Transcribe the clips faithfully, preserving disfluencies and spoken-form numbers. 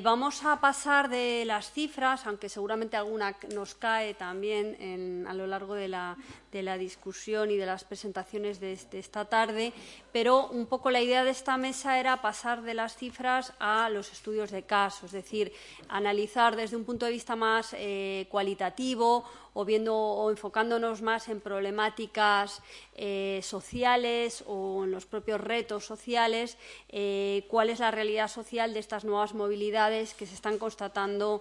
vamos a pasar de las cifras, aunque seguramente alguna nos cae también en, a lo largo de la, de la discusión y de las presentaciones de, de esta tarde, pero un poco la idea de esta mesa era pasar de las cifras a los estudios de caso, es decir, analizar desde un punto de vista más eh, cualitativo o viendo o enfocándonos más en problemáticas eh, sociales o en los propios retos sociales, eh, cuál es la realidad social de estas nuevas movilidades que se están constatando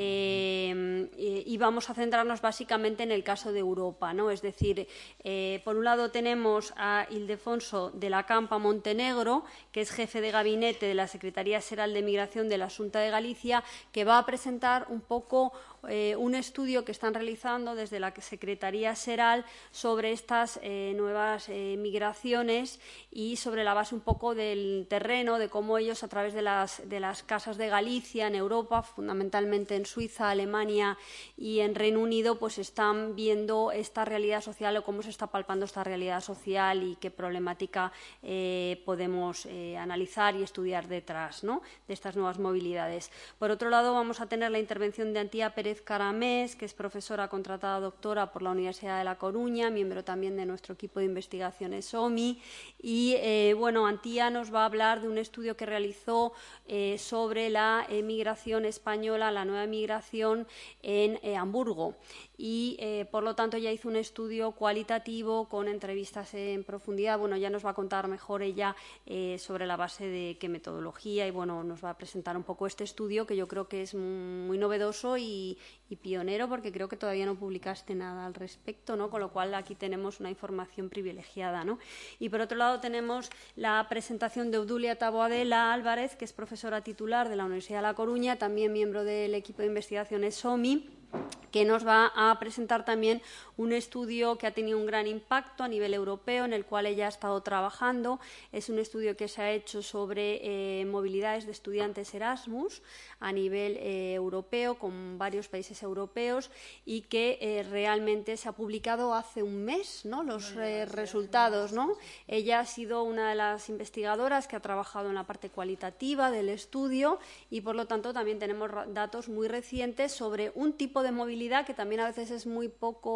eh, y vamos a centrarnos básicamente en el caso de Europa, ¿no? Es decir, eh, por un lado tenemos a Ildefonso de la Campa Montenegro, que es jefe de gabinete de la Secretaría Xeral de Migración de la Xunta de Galicia, que va a presentar un poco eh, un estudio que están realizando desde la Secretaría Xeral sobre estas eh, nuevas eh, migraciones y sobre la base un poco del terreno, de cómo ellos a través de las, de las casas de Galicia en Europa, fundamentalmente en Suiza, Alemania y en Reino Unido, pues están viendo esta realidad social o cómo se está palpando esta realidad social y qué problemática eh, podemos eh, analizar y estudiar detrás, ¿no?, de estas nuevas movilidades. Por otro lado, vamos a tener la intervención de Antía Pérez Caramés, que es profesora contratada doctora por la Universidad de La Coruña, miembro también de nuestro equipo de investigaciones O M I. Y, eh, bueno, Antía nos va a hablar de un estudio que realizó eh, sobre la emigración española, la nueva emigración en eh, Hamburgo. Y, eh, por lo tanto, ya hizo un estudio cualitativo con entrevistas en profundidad. Bueno, ya nos va a contar mejor ella eh, sobre la base de qué metodología y, bueno, nos va a presentar un poco este estudio que yo creo que es muy novedoso y, y pionero, porque creo que todavía no publicaste nada al respecto, ¿no? Con lo cual aquí tenemos una información privilegiada, ¿no? Y, por otro lado, tenemos la presentación de Obdulia Taboadela Álvarez, que es profesora titular de la Universidad de La Coruña, también miembro del equipo de investigaciones O M I, que nos va a presentar también un estudio que ha tenido un gran impacto a nivel europeo, en el cual ella ha estado trabajando. Es un estudio que se ha hecho sobre eh, movilidades de estudiantes Erasmus a nivel eh, europeo, con varios países europeos, y que eh, realmente se ha publicado hace un mes, ¿no?, los eh, resultados, ¿no? Ella ha sido una de las investigadoras que ha trabajado en la parte cualitativa del estudio y, por lo tanto, también tenemos datos muy recientes sobre un tipo de movilidad que también a veces es muy poco,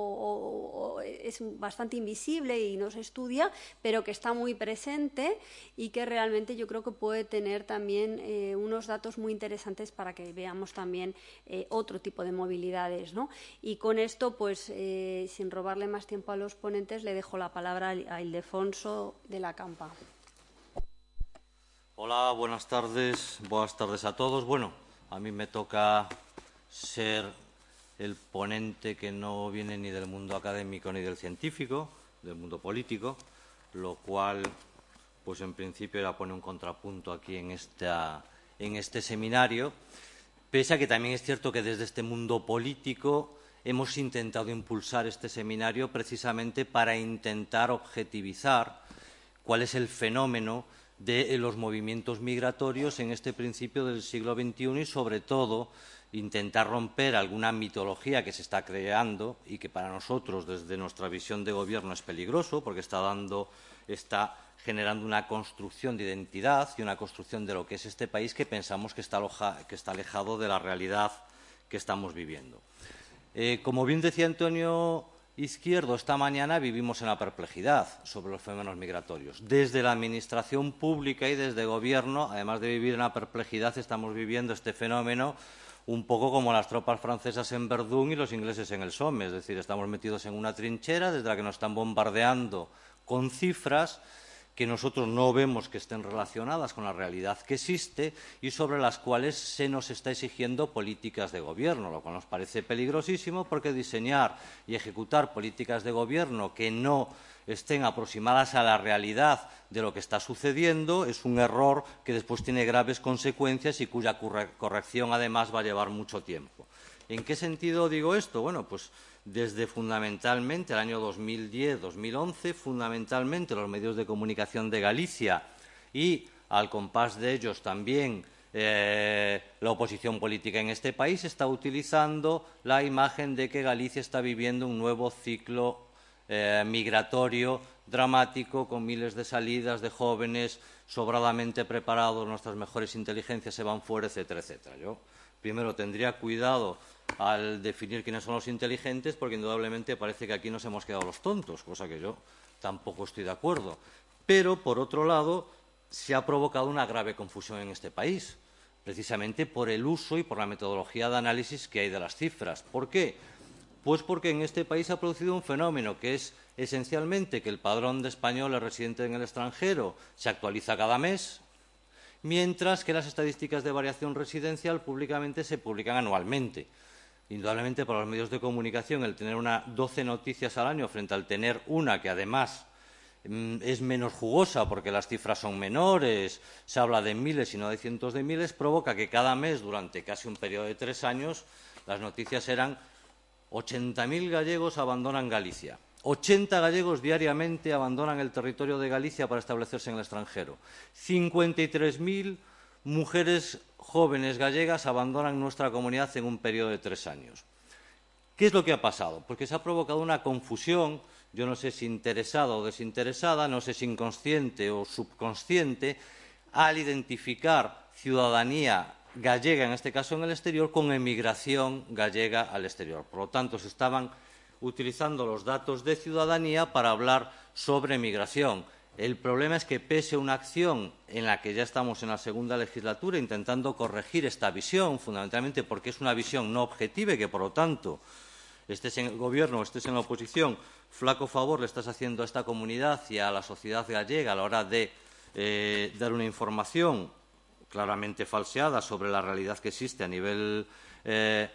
o, o es bastante invisible y no se estudia, pero que está muy presente y que realmente yo creo que puede tener también eh, unos datos muy interesantes para que veamos también eh, otro tipo de movilidades, ¿no? Y con esto, pues, eh, sin robarle más tiempo a los ponentes, le dejo la palabra a Ildefonso de la Campa. Hola, buenas tardes. Buenas tardes a todos. Bueno, a mí me toca ser el ponente que no viene ni del mundo académico ni del científico, del mundo político, lo cual, pues en principio era poner un contrapunto aquí en, esta, en este seminario, pese a que también es cierto que desde este mundo político hemos intentado impulsar este seminario precisamente para intentar objetivizar cuál es el fenómeno de los movimientos migratorios en este principio del siglo veintiuno y, sobre todo, intentar romper alguna mitología que se está creando y que para nosotros, desde nuestra visión de gobierno, es peligroso porque está dando, está generando una construcción de identidad y una construcción de lo que es este país que pensamos que está, aloja, que está alejado de la realidad que estamos viviendo. Eh, como bien decía Antonio Izquierdo, esta mañana vivimos en la perplejidad sobre los fenómenos migratorios. Desde la administración pública y desde el gobierno, además de vivir en la perplejidad, estamos viviendo este fenómeno un poco como las tropas francesas en Verdún y los ingleses en el Somme. Es decir, estamos metidos en una trinchera desde la que nos están bombardeando con cifras que nosotros no vemos que estén relacionadas con la realidad que existe y sobre las cuales se nos está exigiendo políticas de gobierno, lo cual nos parece peligrosísimo porque diseñar y ejecutar políticas de gobierno que no estén aproximadas a la realidad de lo que está sucediendo es un error que después tiene graves consecuencias y cuya corrección además va a llevar mucho tiempo. ¿En qué sentido digo esto? Bueno, pues desde fundamentalmente el año dos mil diez dos mil once, fundamentalmente los medios de comunicación de Galicia y, al compás de ellos, también eh, la oposición política en este país está utilizando la imagen de que Galicia está viviendo un nuevo ciclo eh, migratorio dramático con miles de salidas de jóvenes sobradamente preparados, nuestras mejores inteligencias se van fuera, etcétera, etcétera. Yo primero tendría cuidado al definir quiénes son los inteligentes, porque indudablemente parece que aquí nos hemos quedado los tontos, cosa que yo tampoco estoy de acuerdo. Pero, por otro lado, se ha provocado una grave confusión en este país, precisamente por el uso y por la metodología de análisis que hay de las cifras. ¿Por qué? Pues porque en este país se ha producido un fenómeno que es esencialmente que el padrón de españoles residentes en el extranjero se actualiza cada mes, mientras que las estadísticas de variación residencial públicamente se publican anualmente. Indudablemente, para los medios de comunicación, el tener una doce noticias al año frente al tener una que, además, es menos jugosa porque las cifras son menores, se habla de miles y no de cientos de miles, provoca que cada mes, durante casi un periodo de tres años, las noticias eran ochenta mil gallegos abandonan Galicia. ochenta gallegos diariamente abandonan el territorio de Galicia para establecerse en el extranjero. cincuenta y tres mil mujeres jóvenes gallegas abandonan nuestra comunidad en un periodo de tres años. ¿Qué es lo que ha pasado? Pues que se ha provocado una confusión, yo no sé si interesada o desinteresada, no sé si inconsciente o subconsciente, al identificar ciudadanía gallega, en este caso en el exterior, con emigración gallega al exterior. Por lo tanto, se estaban utilizando los datos de ciudadanía para hablar sobre emigración. El problema es que, pese a una acción en la que ya estamos en la segunda legislatura intentando corregir esta visión, fundamentalmente porque es una visión no objetiva y que, por lo tanto, estés en el Gobierno o estés en la oposición, flaco favor le estás haciendo a esta comunidad y a la sociedad gallega a la hora de eh, dar una información claramente falseada sobre la realidad que existe a nivel eh,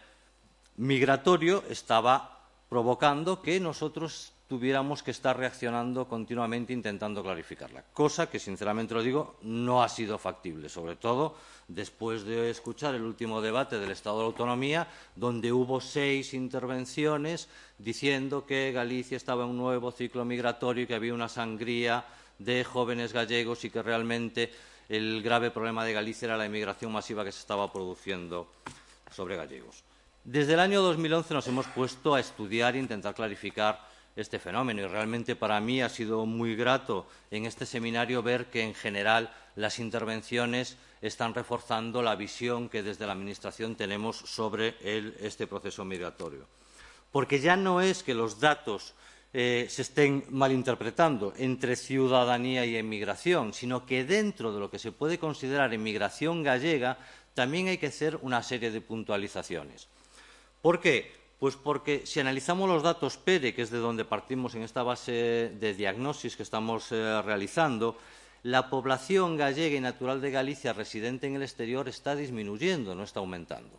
migratorio, estaba provocando que nosotros tuviéramos que estar reaccionando continuamente intentando clarificarla, cosa que, sinceramente lo digo, no ha sido factible, sobre todo después de escuchar el último debate del Estado de la Autonomía, donde hubo seis intervenciones diciendo que Galicia estaba en un nuevo ciclo migratorio y que había una sangría de jóvenes gallegos y que realmente el grave problema de Galicia era la emigración masiva que se estaba produciendo sobre gallegos. Desde el año dos mil once nos hemos puesto a estudiar e intentar clarificar este fenómeno y realmente para mí ha sido muy grato en este seminario ver que en general las intervenciones están reforzando la visión que desde la Administración tenemos sobre el, este proceso migratorio. Porque ya no es que los datos eh, se estén malinterpretando entre ciudadanía y emigración, sino que dentro de lo que se puede considerar emigración gallega también hay que hacer una serie de puntualizaciones. ¿Por qué? Pues porque si analizamos los datos P E R E, que es de donde partimos en esta base de diagnosis que estamos eh, realizando, la población gallega y natural de Galicia residente en el exterior está disminuyendo, no está aumentando.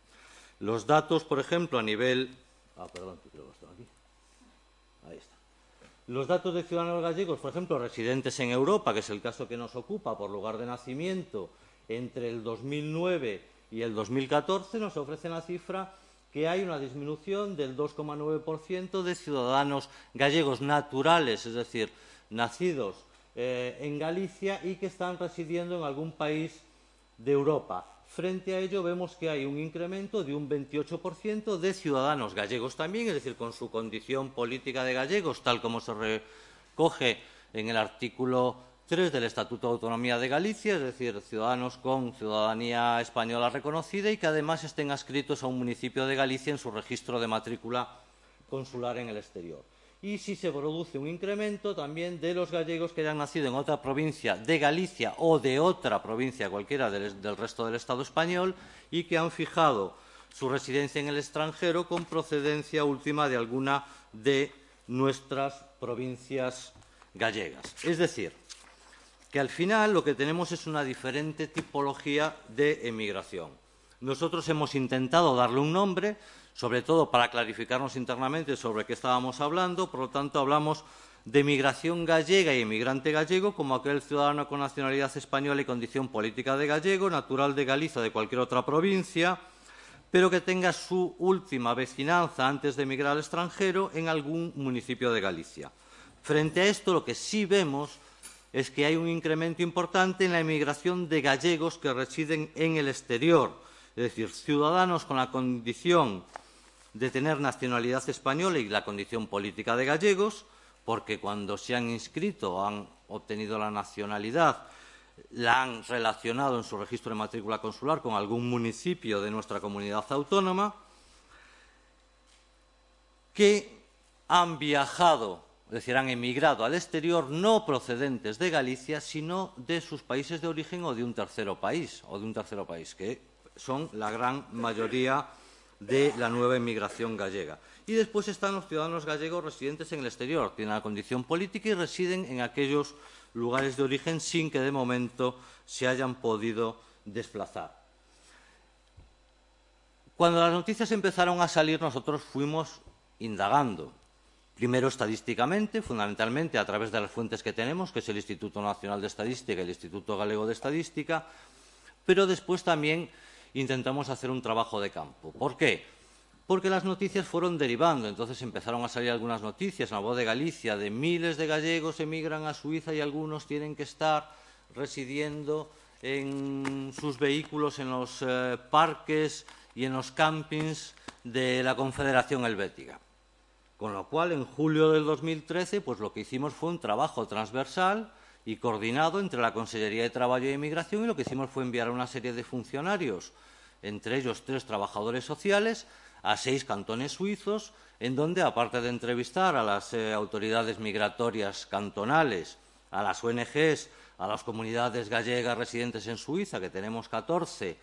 Los datos, por ejemplo, a nivel... Ah, perdón, que creo que estaba aquí. Ahí está. Los datos de ciudadanos gallegos, por ejemplo, residentes en Europa, que es el caso que nos ocupa por lugar de nacimiento, entre el dos mil nueve y el dos mil catorce, nos ofrecen la cifra que hay una disminución del dos coma nueve por ciento de ciudadanos gallegos naturales, es decir, nacidos eh, en Galicia y que están residiendo en algún país de Europa. Frente a ello vemos que hay un incremento de un veintiocho por ciento de ciudadanos gallegos también, es decir, con su condición política de gallegos, tal como se recoge en el artículo tres del Estatuto de Autonomía de Galicia, es decir, ciudadanos con ciudadanía española reconocida y que además estén adscritos a un municipio de Galicia en su registro de matrícula consular en el exterior. Y si se produce un incremento también de los gallegos que hayan nacido en otra provincia de Galicia o de otra provincia cualquiera del, del resto del Estado español y que han fijado su residencia en el extranjero con procedencia última de alguna de nuestras provincias gallegas. Es decir, que al final lo que tenemos es una diferente tipología de emigración. Nosotros hemos intentado darle un nombre, sobre todo para clarificarnos internamente sobre qué estábamos hablando, por lo tanto hablamos de emigración gallega y emigrante gallego como aquel ciudadano con nacionalidad española y condición política de gallego, natural de Galicia o de cualquier otra provincia, pero que tenga su última vecinanza antes de emigrar al extranjero en algún municipio de Galicia. Frente a esto, lo que sí vemos es que hay un incremento importante en la emigración de gallegos que residen en el exterior, es decir, ciudadanos con la condición de tener nacionalidad española y la condición política de gallegos, porque cuando se han inscrito o han obtenido la nacionalidad la han relacionado en su registro de matrícula consular con algún municipio de nuestra comunidad autónoma, que han viajado, es decir, han emigrado al exterior no procedentes de Galicia, sino de sus países de origen o de un tercero país, o de un tercero país, que son la gran mayoría de la nueva inmigración gallega. Y después están los ciudadanos gallegos residentes en el exterior, tienen la condición política y residen en aquellos lugares de origen sin que de momento se hayan podido desplazar. Cuando las noticias empezaron a salir, nosotros fuimos indagando. Primero estadísticamente, fundamentalmente a través de las fuentes que tenemos, que es el Instituto Nacional de Estadística y el Instituto Galego de Estadística, pero después también intentamos hacer un trabajo de campo. ¿Por qué? Porque las noticias fueron derivando, entonces empezaron a salir algunas noticias en La Voz de Galicia de miles de gallegos emigran a Suiza y algunos tienen que estar residiendo en sus vehículos en los eh, parques y en los campings de la Confederación Helvética. Con lo cual, en julio del dos mil trece, pues lo que hicimos fue un trabajo transversal y coordinado entre la Consellería de Trabajo y Inmigración, y lo que hicimos fue enviar a una serie de funcionarios, entre ellos tres trabajadores sociales, a seis cantones suizos, en donde, aparte de entrevistar a las eh, autoridades migratorias cantonales, a las O N Ges, a las comunidades gallegas residentes en Suiza, que tenemos catorce,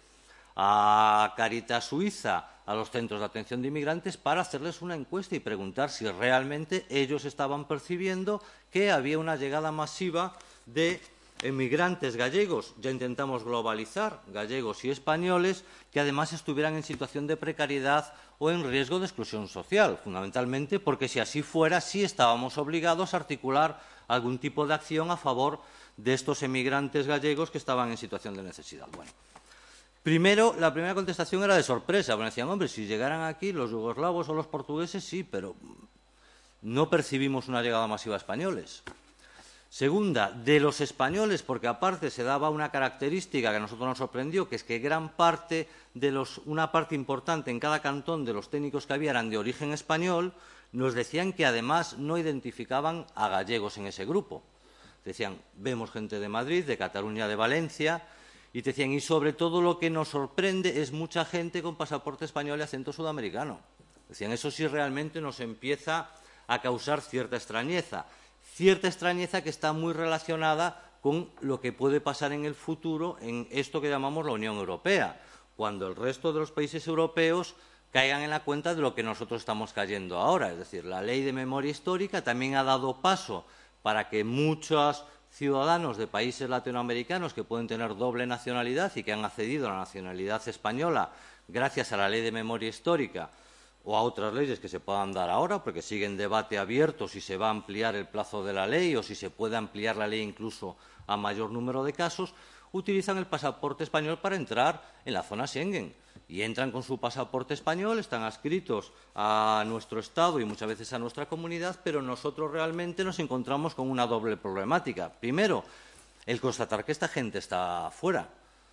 a Caritas Suiza, a los centros de atención de inmigrantes, para hacerles una encuesta y preguntar si realmente ellos estaban percibiendo que había una llegada masiva de emigrantes gallegos, ya intentamos globalizar, gallegos y españoles, que además estuvieran en situación de precariedad o en riesgo de exclusión social, fundamentalmente porque si así fuera, sí estábamos obligados a articular algún tipo de acción a favor de estos emigrantes gallegos que estaban en situación de necesidad. Bueno, primero, la primera contestación era de sorpresa, porque decían, hombre, si llegaran aquí los yugoslavos o los portugueses, sí, pero no percibimos una llegada masiva de españoles. Segunda, de los españoles, porque aparte se daba una característica que a nosotros nos sorprendió, que es que gran parte de los, una parte importante en cada cantón de los técnicos que había eran de origen español, nos decían que además no identificaban a gallegos en ese grupo. Decían, vemos gente de Madrid, de Cataluña, de Valencia, y te decían, y sobre todo lo que nos sorprende es mucha gente con pasaporte español y acento sudamericano. Decían, eso sí realmente nos empieza a causar cierta extrañeza. Cierta extrañeza que está muy relacionada con lo que puede pasar en el futuro en esto que llamamos la Unión Europea, cuando el resto de los países europeos caigan en la cuenta de lo que nosotros estamos cayendo ahora. Es decir, la Ley de Memoria Histórica también ha dado paso para que muchos ciudadanos de países latinoamericanos que pueden tener doble nacionalidad y que han accedido a la nacionalidad española gracias a la Ley de Memoria Histórica o a otras leyes que se puedan dar ahora, porque sigue en debate abierto si se va a ampliar el plazo de la ley o si se puede ampliar la ley incluso a mayor número de casos, utilizan el pasaporte español para entrar en la zona Schengen. Y entran con su pasaporte español, están adscritos a nuestro Estado y muchas veces a nuestra comunidad, pero nosotros realmente nos encontramos con una doble problemática. Primero, el constatar que esta gente está fuera,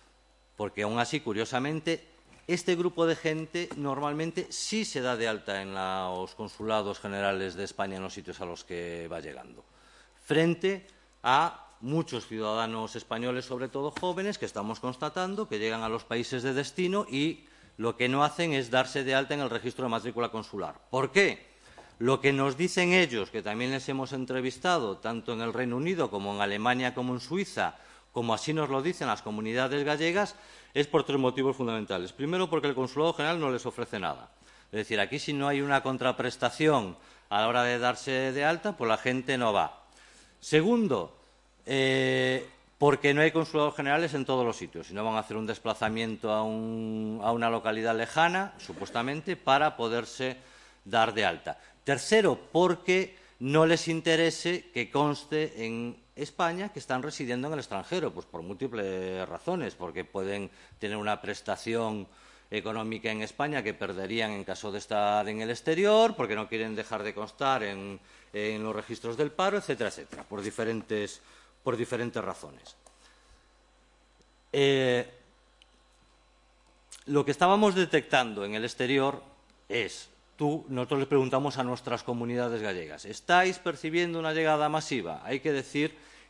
porque aún así, curiosamente, este grupo de gente normalmente sí se da de alta en los consulados generales de España en los sitios a los que va llegando, frente a muchos ciudadanos españoles, sobre todo jóvenes, que estamos constatando que llegan a los países de destino y lo que no hacen es darse de alta en el registro de matrícula consular. ¿Por qué? Lo que nos dicen ellos, que también les hemos entrevistado, tanto en el Reino Unido como en Alemania como en Suiza, como así nos lo dicen las comunidades gallegas, es por tres motivos fundamentales. Primero, porque el Consulado General no les ofrece nada. Es decir, aquí si no hay una contraprestación a la hora de darse de alta, pues la gente no va. Segundo, eh, porque no hay consulados generales en todos los sitios. Si no, van a hacer un desplazamiento a, un, a una localidad lejana, supuestamente, para poderse dar de alta. Tercero, porque no les interese que conste en España que están residiendo en el extranjero, pues por múltiples razones, porque pueden tener una prestación económica en España que perderían en caso de estar en el exterior, porque no quieren dejar de constar en, en los registros del paro, etcétera, etcétera, por diferentes, por diferentes razones. Eh, lo que estábamos detectando en el exterior es, tú, nosotros les preguntamos a nuestras comunidades gallegas, ¿estáis percibiendo una llegada masiva? Hay que decir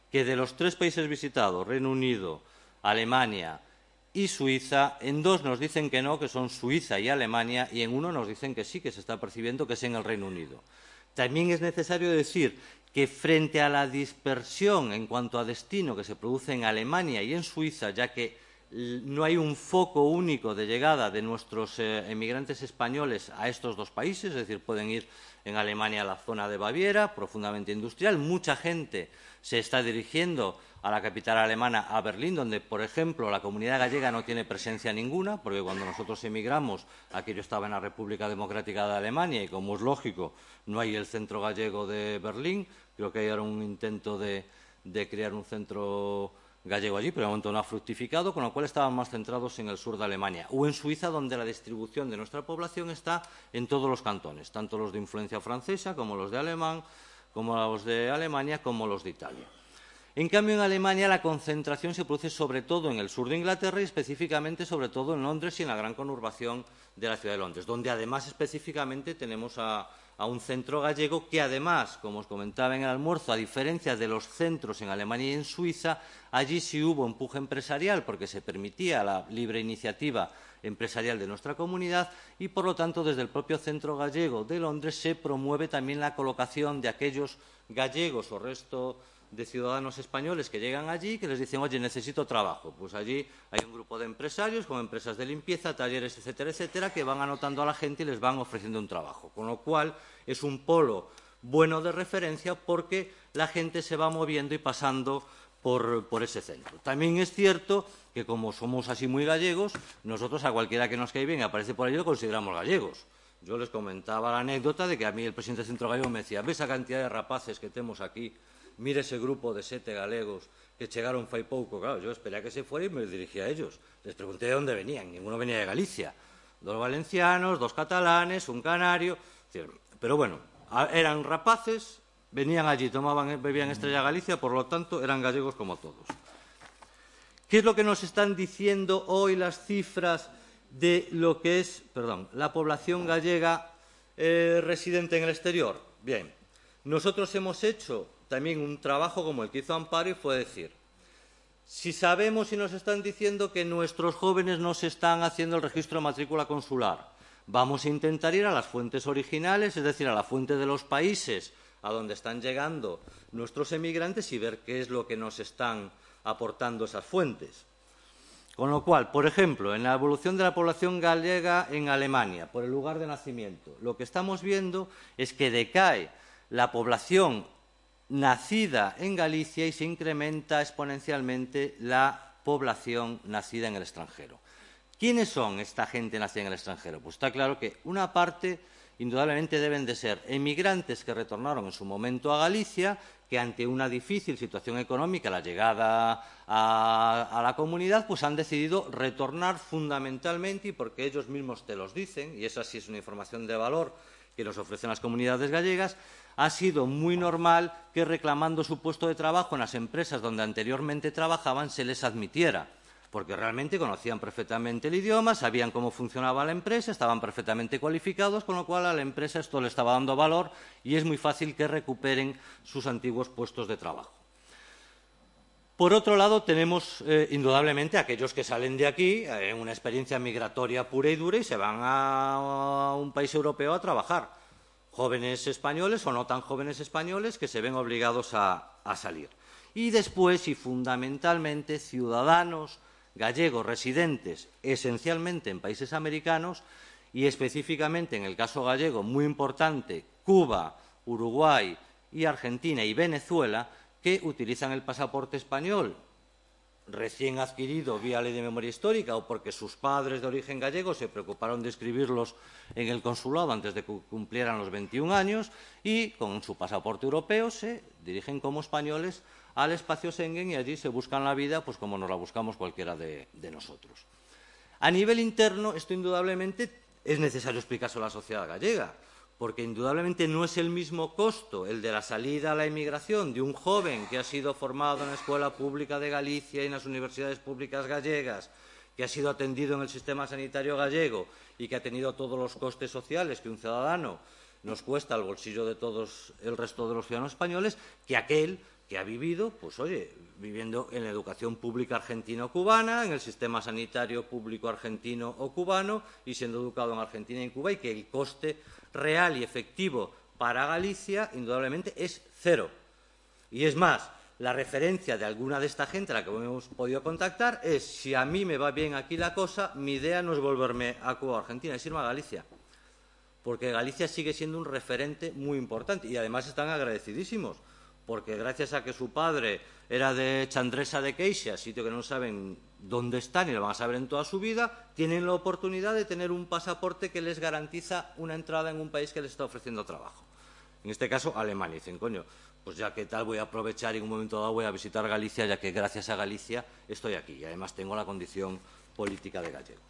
que de los tres países visitados, Reino Unido, Alemania y Suiza, en dos nos dicen que no, que son Suiza y Alemania, y en uno nos dicen que sí, que se está percibiendo, que es en el Reino Unido. También es necesario decir que frente a la dispersión en cuanto a destino que se produce en Alemania y en Suiza, ya que no hay un foco único de llegada de nuestros eh, emigrantes españoles a estos dos países, es decir, pueden ir en Alemania a la zona de Baviera, profundamente industrial. Mucha gente se está dirigiendo a la capital alemana, a Berlín, donde, por ejemplo, la comunidad gallega no tiene presencia ninguna, porque cuando nosotros emigramos, aquello estaba en la República Democrática de Alemania y, como es lógico, no hay el centro gallego de Berlín. Creo que hay ahora un intento de, de crear un centro gallego allí, pero de momento no ha fructificado, con lo cual estaban más centrados en el sur de Alemania. O en Suiza, donde la distribución de nuestra población está en todos los cantones, tanto los de influencia francesa como los de alemán, como los de Alemania, como los de Italia. En cambio, en Alemania la concentración se produce sobre todo en el sur de Inglaterra y específicamente sobre todo en Londres y en la gran conurbación de la ciudad de Londres, donde además específicamente tenemos a, a un centro gallego que además, como os comentaba en el almuerzo, a diferencia de los centros en Alemania y en Suiza, allí sí hubo empuje empresarial porque se permitía la libre iniciativa empresarial de nuestra comunidad y, por lo tanto, desde el propio Centro Gallego de Londres se promueve también la colocación de aquellos gallegos o resto de ciudadanos españoles que llegan allí, que les dicen, oye, necesito trabajo. Pues allí hay un grupo de empresarios, como empresas de limpieza, talleres, etcétera, etcétera, que van anotando a la gente y les van ofreciendo un trabajo. Con lo cual, es un polo bueno de referencia porque la gente se va moviendo y pasando por, por ese centro. También es cierto que, como somos así muy gallegos, nosotros a cualquiera que nos cae bien y aparece por allí lo consideramos gallegos. Yo les comentaba la anécdota de que a mí el presidente del Centro Gallego me decía, ¿ves esa cantidad de rapaces que tenemos aquí? Mire ese grupo de sete galegos que llegaron fai pouco. Claro, yo esperé a que se fuera y me dirigí a ellos. Les pregunté de dónde venían. Ninguno venía de Galicia. Dos valencianos, dos catalanes, un canario. Pero bueno, eran rapaces, venían allí, tomaban, bebían Estrella Galicia, por lo tanto, eran gallegos como todos. ¿Qué es lo que nos están diciendo hoy las cifras de lo que es, perdón, la población gallega eh, residente en el exterior? Bien, nosotros hemos hecho también un trabajo como el que hizo Amparo y fue decir, si sabemos y nos están diciendo que nuestros jóvenes no se están haciendo el registro de matrícula consular, vamos a intentar ir a las fuentes originales, es decir, a la fuente de los países a donde están llegando nuestros emigrantes y ver qué es lo que nos están aportando esas fuentes. Con lo cual, por ejemplo, en la evolución de la población gallega en Alemania, por el lugar de nacimiento, lo que estamos viendo es que decae la población nacida en Galicia y se incrementa exponencialmente la población nacida en el extranjero. ¿Quiénes son esta gente nacida en el extranjero? Pues está claro que una parte, indudablemente, deben de ser emigrantes que retornaron en su momento a Galicia, que ante una difícil situación económica, la llegada a, a la comunidad, pues han decidido retornar fundamentalmente, y porque ellos mismos te los dicen, y esa sí es una información de valor que nos ofrecen las comunidades gallegas, ha sido muy normal que reclamando su puesto de trabajo en las empresas donde anteriormente trabajaban se les admitiera, porque realmente conocían perfectamente el idioma, sabían cómo funcionaba la empresa, estaban perfectamente cualificados, con lo cual a la empresa esto le estaba dando valor y es muy fácil que recuperen sus antiguos puestos de trabajo. Por otro lado, tenemos eh, indudablemente aquellos que salen de aquí en eh, una experiencia migratoria pura y dura y se van a, a un país europeo a trabajar. Jóvenes españoles o no tan jóvenes españoles que se ven obligados a, a salir. Y después, y fundamentalmente, ciudadanos gallegos residentes esencialmente en países americanos y específicamente, en el caso gallego, muy importante, Cuba, Uruguay y Argentina y Venezuela, que utilizan el pasaporte español recién adquirido vía ley de memoria histórica o porque sus padres de origen gallego se preocuparon de inscribirlos en el consulado antes de que cumplieran los veintiún años y con su pasaporte europeo se dirigen como españoles al espacio Schengen y allí se buscan la vida pues como nos la buscamos cualquiera de, de nosotros. A nivel interno, esto indudablemente es necesario explicárselo a la sociedad gallega, porque indudablemente no es el mismo costo el de la salida a la emigración de un joven que ha sido formado en la Escuela Pública de Galicia y en las universidades públicas gallegas, que ha sido atendido en el sistema sanitario gallego y que ha tenido todos los costes sociales que un ciudadano nos cuesta al bolsillo de todos el resto de los ciudadanos españoles, que aquel que ha vivido, pues oye, viviendo en la educación pública argentina o cubana, en el sistema sanitario público argentino o cubano y siendo educado en Argentina y en Cuba, y que el coste real y efectivo para Galicia indudablemente es cero. Y es más, la referencia de alguna de esta gente a la que hemos podido contactar es: si a mí me va bien aquí la cosa, mi idea no es volverme a Cuba o Argentina, es irme a Galicia. Porque Galicia sigue siendo un referente muy importante y además están agradecidísimos, porque gracias a que su padre era de Chandresa de Queixa, sitio que no saben dónde están y lo van a saber en toda su vida, tienen la oportunidad de tener un pasaporte que les garantiza una entrada en un país que les está ofreciendo trabajo. En este caso, Alemania. Dicen, coño, pues ya que tal, voy a aprovechar y en un momento dado voy a visitar Galicia, ya que gracias a Galicia estoy aquí y además tengo la condición política de gallegos.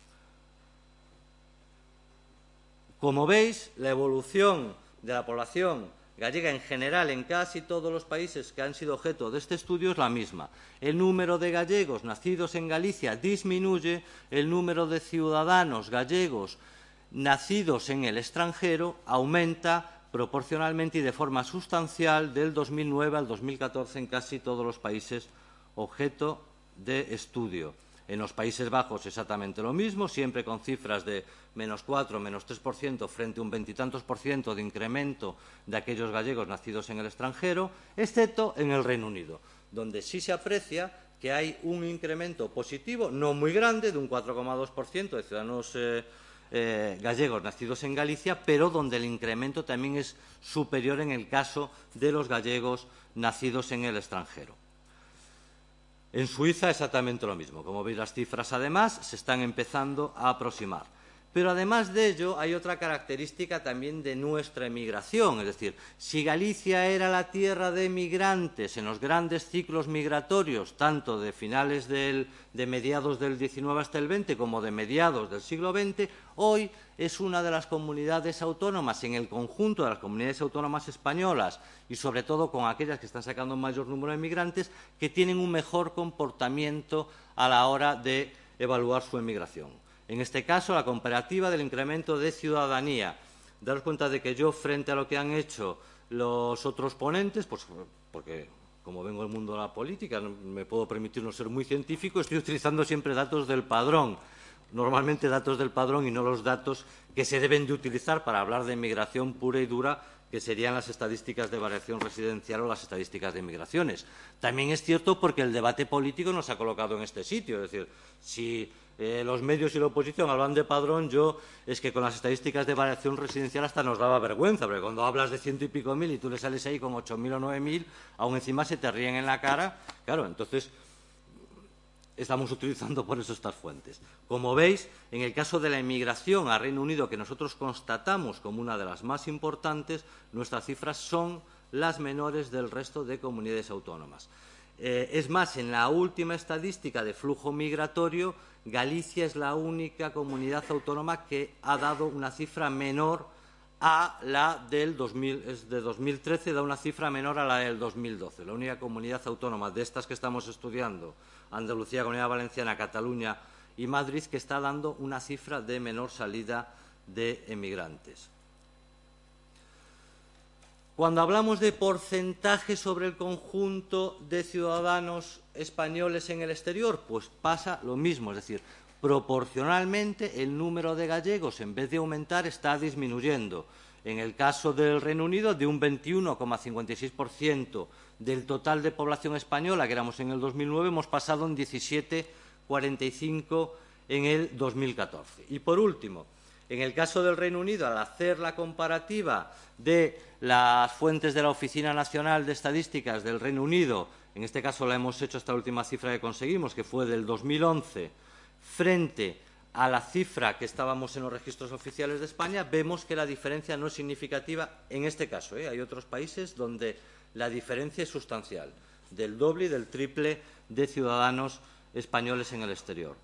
Como veis, la evolución de la población gallega en general en casi todos los países que han sido objeto de este estudio es la misma. El número de gallegos nacidos en Galicia disminuye, el número de ciudadanos gallegos nacidos en el extranjero aumenta proporcionalmente y de forma sustancial del dos mil nueve al dos mil catorce en casi todos los países objeto de estudio. En los Países Bajos exactamente lo mismo, siempre con cifras de menos cuatro, menos tres por ciento frente a un veintitantos por ciento de incremento de aquellos gallegos nacidos en el extranjero, excepto en el Reino Unido, donde sí se aprecia que hay un incremento positivo, no muy grande, de un cuatro coma dos por ciento de ciudadanos eh, eh, gallegos nacidos en Galicia, pero donde el incremento también es superior en el caso de los gallegos nacidos en el extranjero. En Suiza exactamente lo mismo. Como veis, las cifras además se están empezando a aproximar. Pero además de ello hay otra característica también de nuestra emigración. Es decir, si Galicia era la tierra de migrantes en los grandes ciclos migratorios, tanto de finales del, de mediados del diecinueve hasta el veinte como de mediados del siglo veinte, hoy es una de las comunidades autónomas en el conjunto de las comunidades autónomas españolas y sobre todo con aquellas que están sacando un mayor número de migrantes que tienen un mejor comportamiento a la hora de evaluar su emigración. En este caso, la comparativa del incremento de ciudadanía. Daros cuenta de que yo, frente a lo que han hecho los otros ponentes, pues porque como vengo del mundo de la política, no me puedo permitir no ser muy científico, estoy utilizando siempre datos del padrón. Normalmente datos del padrón y no los datos que se deben de utilizar para hablar de migración pura y dura, que serían las estadísticas de variación residencial o las estadísticas de migraciones. También es cierto porque el debate político nos ha colocado en este sitio. Es decir, si eh, los medios y la oposición hablan de padrón, yo es que con las estadísticas de variación residencial hasta nos daba vergüenza, porque cuando hablas de ciento y pico mil y tú le sales ahí con ocho mil o nueve mil, aún encima se te ríen en la cara. Claro, entonces estamos utilizando por eso estas fuentes. Como veis, en el caso de la emigración a Reino Unido, que nosotros constatamos como una de las más importantes, nuestras cifras son las menores del resto de comunidades autónomas. Eh, es más, en la última estadística de flujo migratorio, Galicia es la única comunidad autónoma que ha dado una cifra menor a la del dos mil, es de dos mil trece, da una cifra menor a la del dos mil doce. La única comunidad autónoma de estas que estamos estudiando, Andalucía, Comunidad Valenciana, Cataluña y Madrid, que está dando una cifra de menor salida de emigrantes. Cuando hablamos de porcentaje sobre el conjunto de ciudadanos españoles en el exterior, pues pasa lo mismo, es decir, proporcionalmente el número de gallegos, en vez de aumentar, está disminuyendo. En el caso del Reino Unido, de un veintiuno coma cincuenta y seis por ciento del total de población española, que éramos en el dos mil nueve, hemos pasado en diecisiete coma cuarenta y cinco por ciento en el dos mil catorce. Y, por último, en el caso del Reino Unido, al hacer la comparativa de las fuentes de la Oficina Nacional de Estadísticas del Reino Unido, en este caso la hemos hecho hasta la última cifra que conseguimos, que fue del dos mil once, frente a la cifra que estábamos en los registros oficiales de España, vemos que la diferencia no es significativa en este caso, ¿eh? Hay otros países donde la diferencia es sustancial, del doble y del triple de ciudadanos españoles en el exterior.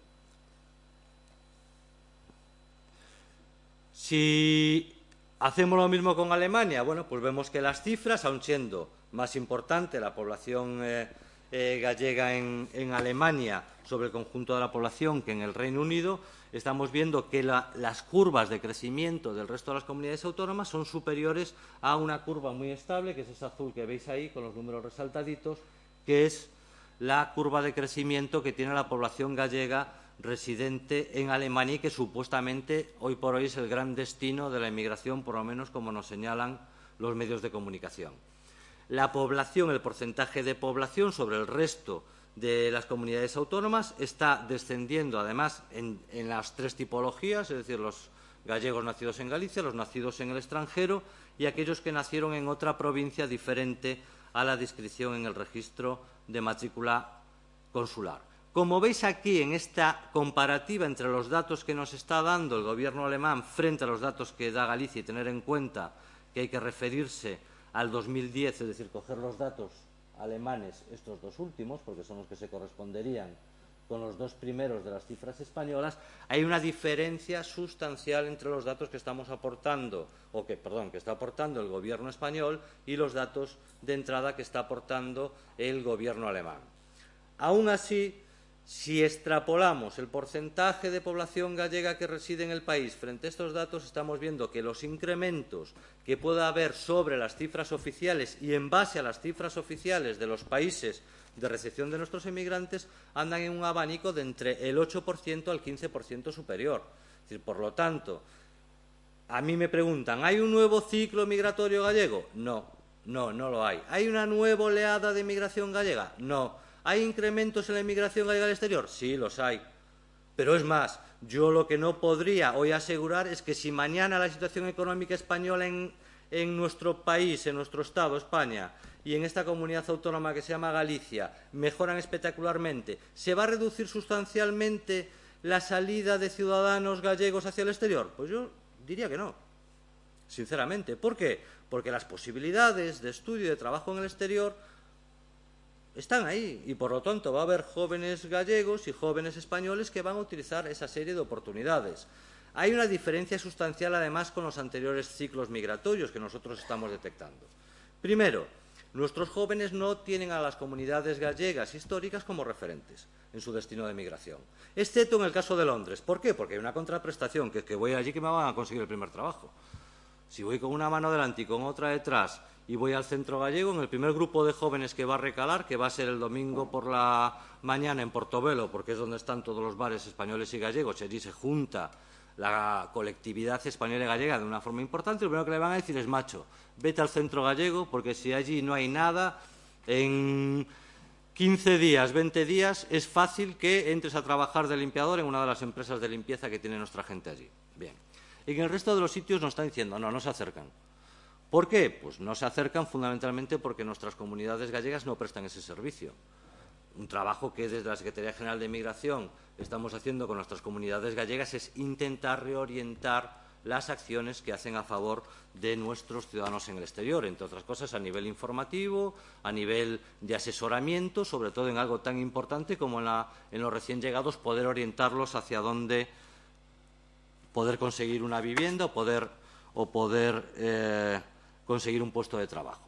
Si hacemos lo mismo con Alemania, bueno, pues vemos que las cifras, aun siendo más importante la población eh, eh, gallega en, en Alemania sobre el conjunto de la población que en el Reino Unido, estamos viendo que la, las curvas de crecimiento del resto de las comunidades autónomas son superiores a una curva muy estable, que es esa azul que veis ahí con los números resaltaditos, que es la curva de crecimiento que tiene la población gallega residente en Alemania y que supuestamente hoy por hoy es el gran destino de la inmigración, por lo menos como nos señalan los medios de comunicación. La población, el porcentaje de población sobre el resto de las comunidades autónomas está descendiendo, además, en, en las tres tipologías, es decir, los gallegos nacidos en Galicia, los nacidos en el extranjero y aquellos que nacieron en otra provincia diferente a la descripción en el registro de matrícula consular. Como veis aquí, en esta comparativa entre los datos que nos está dando el Gobierno alemán frente a los datos que da Galicia y tener en cuenta que hay que referirse al dos mil diez, es decir, coger los datos alemanes, estos dos últimos, porque son los que se corresponderían con los dos primeros de las cifras españolas, hay una diferencia sustancial entre los datos que estamos aportando, o que, perdón, que está aportando el Gobierno español y los datos de entrada que está aportando el Gobierno alemán. Aún así, si extrapolamos el porcentaje de población gallega que reside en el país frente a estos datos, estamos viendo que los incrementos que pueda haber sobre las cifras oficiales y en base a las cifras oficiales de los países de recepción de nuestros emigrantes andan en un abanico de entre el ocho por ciento al quince por ciento superior. Es decir, por lo tanto, a mí me preguntan, ¿hay un nuevo ciclo migratorio gallego? No, no, no lo hay. ¿Hay una nueva oleada de migración gallega? No. ¿Hay incrementos en la inmigración gallega al exterior? Sí, los hay. Pero es más, yo lo que no podría hoy asegurar es que si mañana la situación económica española en, en nuestro país, en nuestro Estado, España, y en esta comunidad autónoma que se llama Galicia, mejoran espectacularmente, ¿se va a reducir sustancialmente la salida de ciudadanos gallegos hacia el exterior? Pues yo diría que no, sinceramente. ¿Por qué? Porque las posibilidades de estudio y de trabajo en el exterior están ahí y, por lo tanto, va a haber jóvenes gallegos y jóvenes españoles que van a utilizar esa serie de oportunidades. Hay una diferencia sustancial, además, con los anteriores ciclos migratorios que nosotros estamos detectando. Primero, nuestros jóvenes no tienen a las comunidades gallegas históricas como referentes en su destino de migración, excepto en el caso de Londres. ¿Por qué? Porque hay una contraprestación, que es que voy allí que me van a conseguir el primer trabajo. Si voy con una mano delante y con otra detrás y voy al centro gallego, en el primer grupo de jóvenes que va a recalar, que va a ser el domingo por la mañana en Portobelo, porque es donde están todos los bares españoles y gallegos, y allí se junta la colectividad española y gallega de una forma importante, lo primero que le van a decir es, macho, vete al centro gallego, porque si allí no hay nada, en quince días, veinte días, es fácil que entres a trabajar de limpiador en una de las empresas de limpieza que tiene nuestra gente allí. Bien. Y en el resto de los sitios nos están diciendo, no, no se acercan. ¿Por qué? Pues no se acercan fundamentalmente porque nuestras comunidades gallegas no prestan ese servicio. Un trabajo que desde la Secretaría General de Migración estamos haciendo con nuestras comunidades gallegas es intentar reorientar las acciones que hacen a favor de nuestros ciudadanos en el exterior, entre otras cosas a nivel informativo, a nivel de asesoramiento, sobre todo en algo tan importante como en, la, en los recién llegados, poder orientarlos hacia dónde poder conseguir una vivienda o poder, o poder eh, conseguir un puesto de trabajo.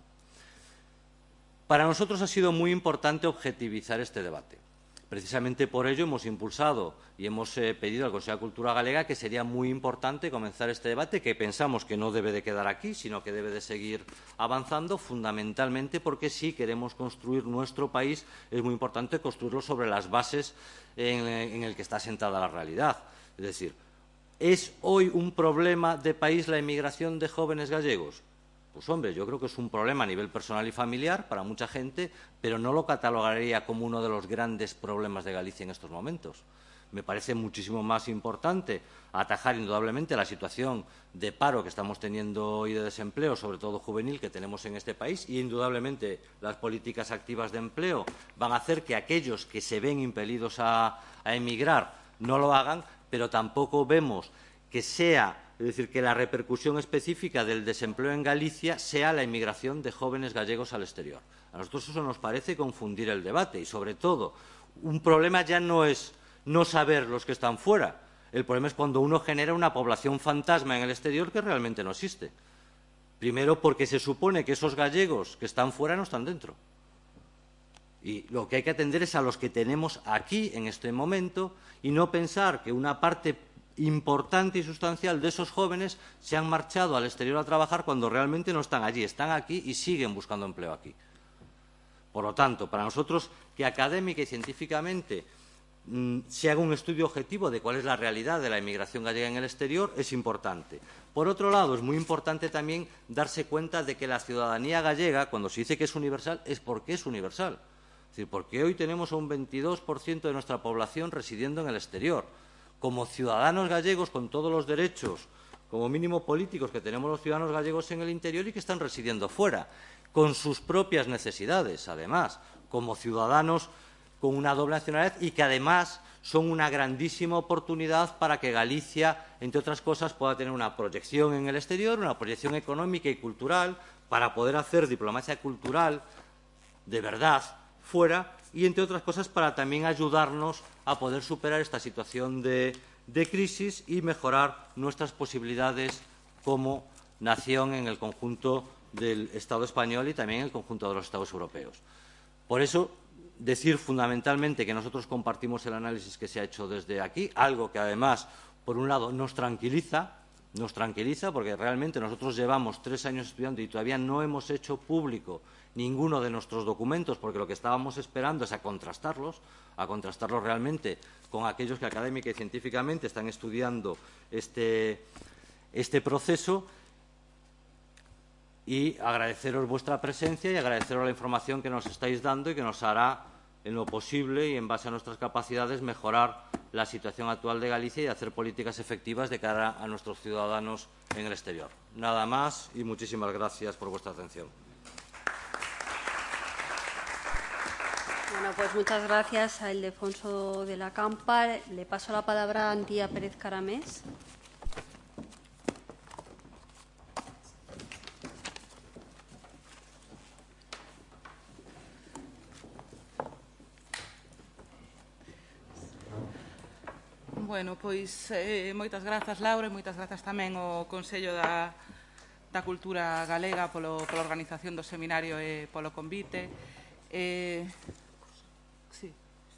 Para nosotros ha sido muy importante objetivizar este debate. Precisamente por ello hemos impulsado y hemos eh, pedido al Consejo de Cultura Galega que sería muy importante comenzar este debate, que pensamos que no debe de quedar aquí, sino que debe de seguir avanzando, fundamentalmente porque si queremos construir nuestro país es muy importante construirlo sobre las bases en, en el que está asentada la realidad. Es decir, ¿es hoy un problema de país la emigración de jóvenes gallegos? Pues hombre, yo creo que es un problema a nivel personal y familiar para mucha gente, pero no lo catalogaría como uno de los grandes problemas de Galicia en estos momentos. Me parece muchísimo más importante atajar indudablemente la situación de paro que estamos teniendo y de desempleo, sobre todo juvenil, que tenemos en este país, y indudablemente las políticas activas de empleo van a hacer que aquellos que se ven impelidos a, a emigrar no lo hagan, pero tampoco vemos que sea, es decir, que la repercusión específica del desempleo en Galicia sea la inmigración de jóvenes gallegos al exterior. A nosotros eso nos parece confundir el debate y, sobre todo, un problema ya no es no saber los que están fuera. El problema es cuando uno genera una población fantasma en el exterior que realmente no existe. Primero, porque se supone que esos gallegos que están fuera no están dentro. Y lo que hay que atender es a los que tenemos aquí en este momento y no pensar que una parte importante y sustancial de esos jóvenes se han marchado al exterior a trabajar cuando realmente no están allí, están aquí y siguen buscando empleo aquí. Por lo tanto, para nosotros, que académica y científicamente mmm, se haga un estudio objetivo de cuál es la realidad de la inmigración gallega en el exterior es importante. Por otro lado, es muy importante también darse cuenta de que la ciudadanía gallega, cuando se dice que es universal, es porque es universal. Es decir, porque hoy tenemos a un veintidós por ciento de nuestra población residiendo en el exterior. Como ciudadanos gallegos, con todos los derechos, como mínimo políticos que tenemos los ciudadanos gallegos en el interior y que están residiendo fuera, con sus propias necesidades, además, como ciudadanos con una doble nacionalidad y que además son una grandísima oportunidad para que Galicia, entre otras cosas, pueda tener una proyección en el exterior, una proyección económica y cultural, para poder hacer diplomacia cultural de verdad fuera y, entre otras cosas, para también ayudarnos a poder superar esta situación de, de crisis y mejorar nuestras posibilidades como nación en el conjunto del Estado español y también en el conjunto de los Estados europeos. Por eso, decir fundamentalmente que nosotros compartimos el análisis que se ha hecho desde aquí, algo que además, por un lado, nos tranquiliza, nos tranquiliza porque realmente nosotros llevamos tres años estudiando y todavía no hemos hecho público ninguno de nuestros documentos porque lo que estábamos esperando es a contrastarlos, a contrastarlos realmente con aquellos que académica y científicamente están estudiando este, este proceso. Y agradeceros vuestra presencia y agradeceros la información que nos estáis dando y que nos hará, en lo posible y en base a nuestras capacidades, mejorar la situación actual de Galicia y hacer políticas efectivas de cara a nuestros ciudadanos en el exterior. Nada más y muchísimas gracias por vuestra atención. Bueno, pues muchas gracias a Ildefonso de la Campa. Le paso la palabra a Antía Pérez Caramés. Bueno, pois eh, moitas grazas, Laura, e moitas grazas tamén ao Consello da, da Cultura Galega polo, pola organización do seminario e polo convite. Eh, sí,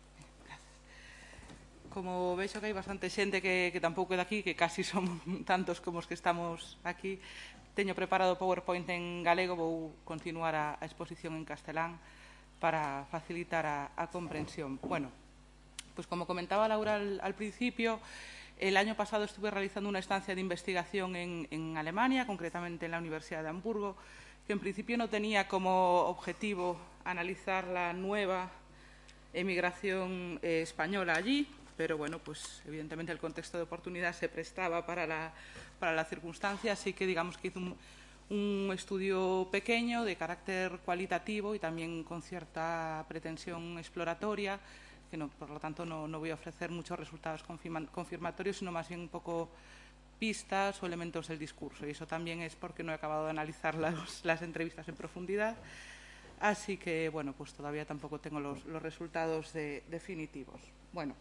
como vexo que hai bastante xente que, que tampouco é daqui, que casi son tantos como os que estamos aquí, teño preparado o PowerPoint en galego, vou continuar a, a exposición en castelán para facilitar a, a comprensión. Bueno, pues como comentaba Laura al, al principio, el año pasado estuve realizando una estancia de investigación en, en Alemania, concretamente en la Universidad de Hamburgo, que en principio no tenía como objetivo analizar la nueva emigración eh, española allí, pero bueno, pues evidentemente el contexto de oportunidad se prestaba para la, para la circunstancia, así que digamos que hice un, un estudio pequeño de carácter cualitativo y también con cierta pretensión exploratoria, que no, por lo tanto no, no voy a ofrecer muchos resultados confirmatorios, sino más bien un poco pistas o elementos del discurso. Y eso también es porque no he acabado de analizar las, las entrevistas en profundidad. Así que, bueno, pues todavía tampoco tengo los, los resultados de, definitivos. Bueno,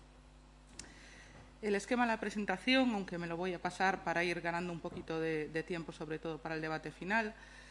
el esquema de la presentación, aunque me lo voy a pasar para ir ganando un poquito de, de tiempo, sobre todo para el debate final.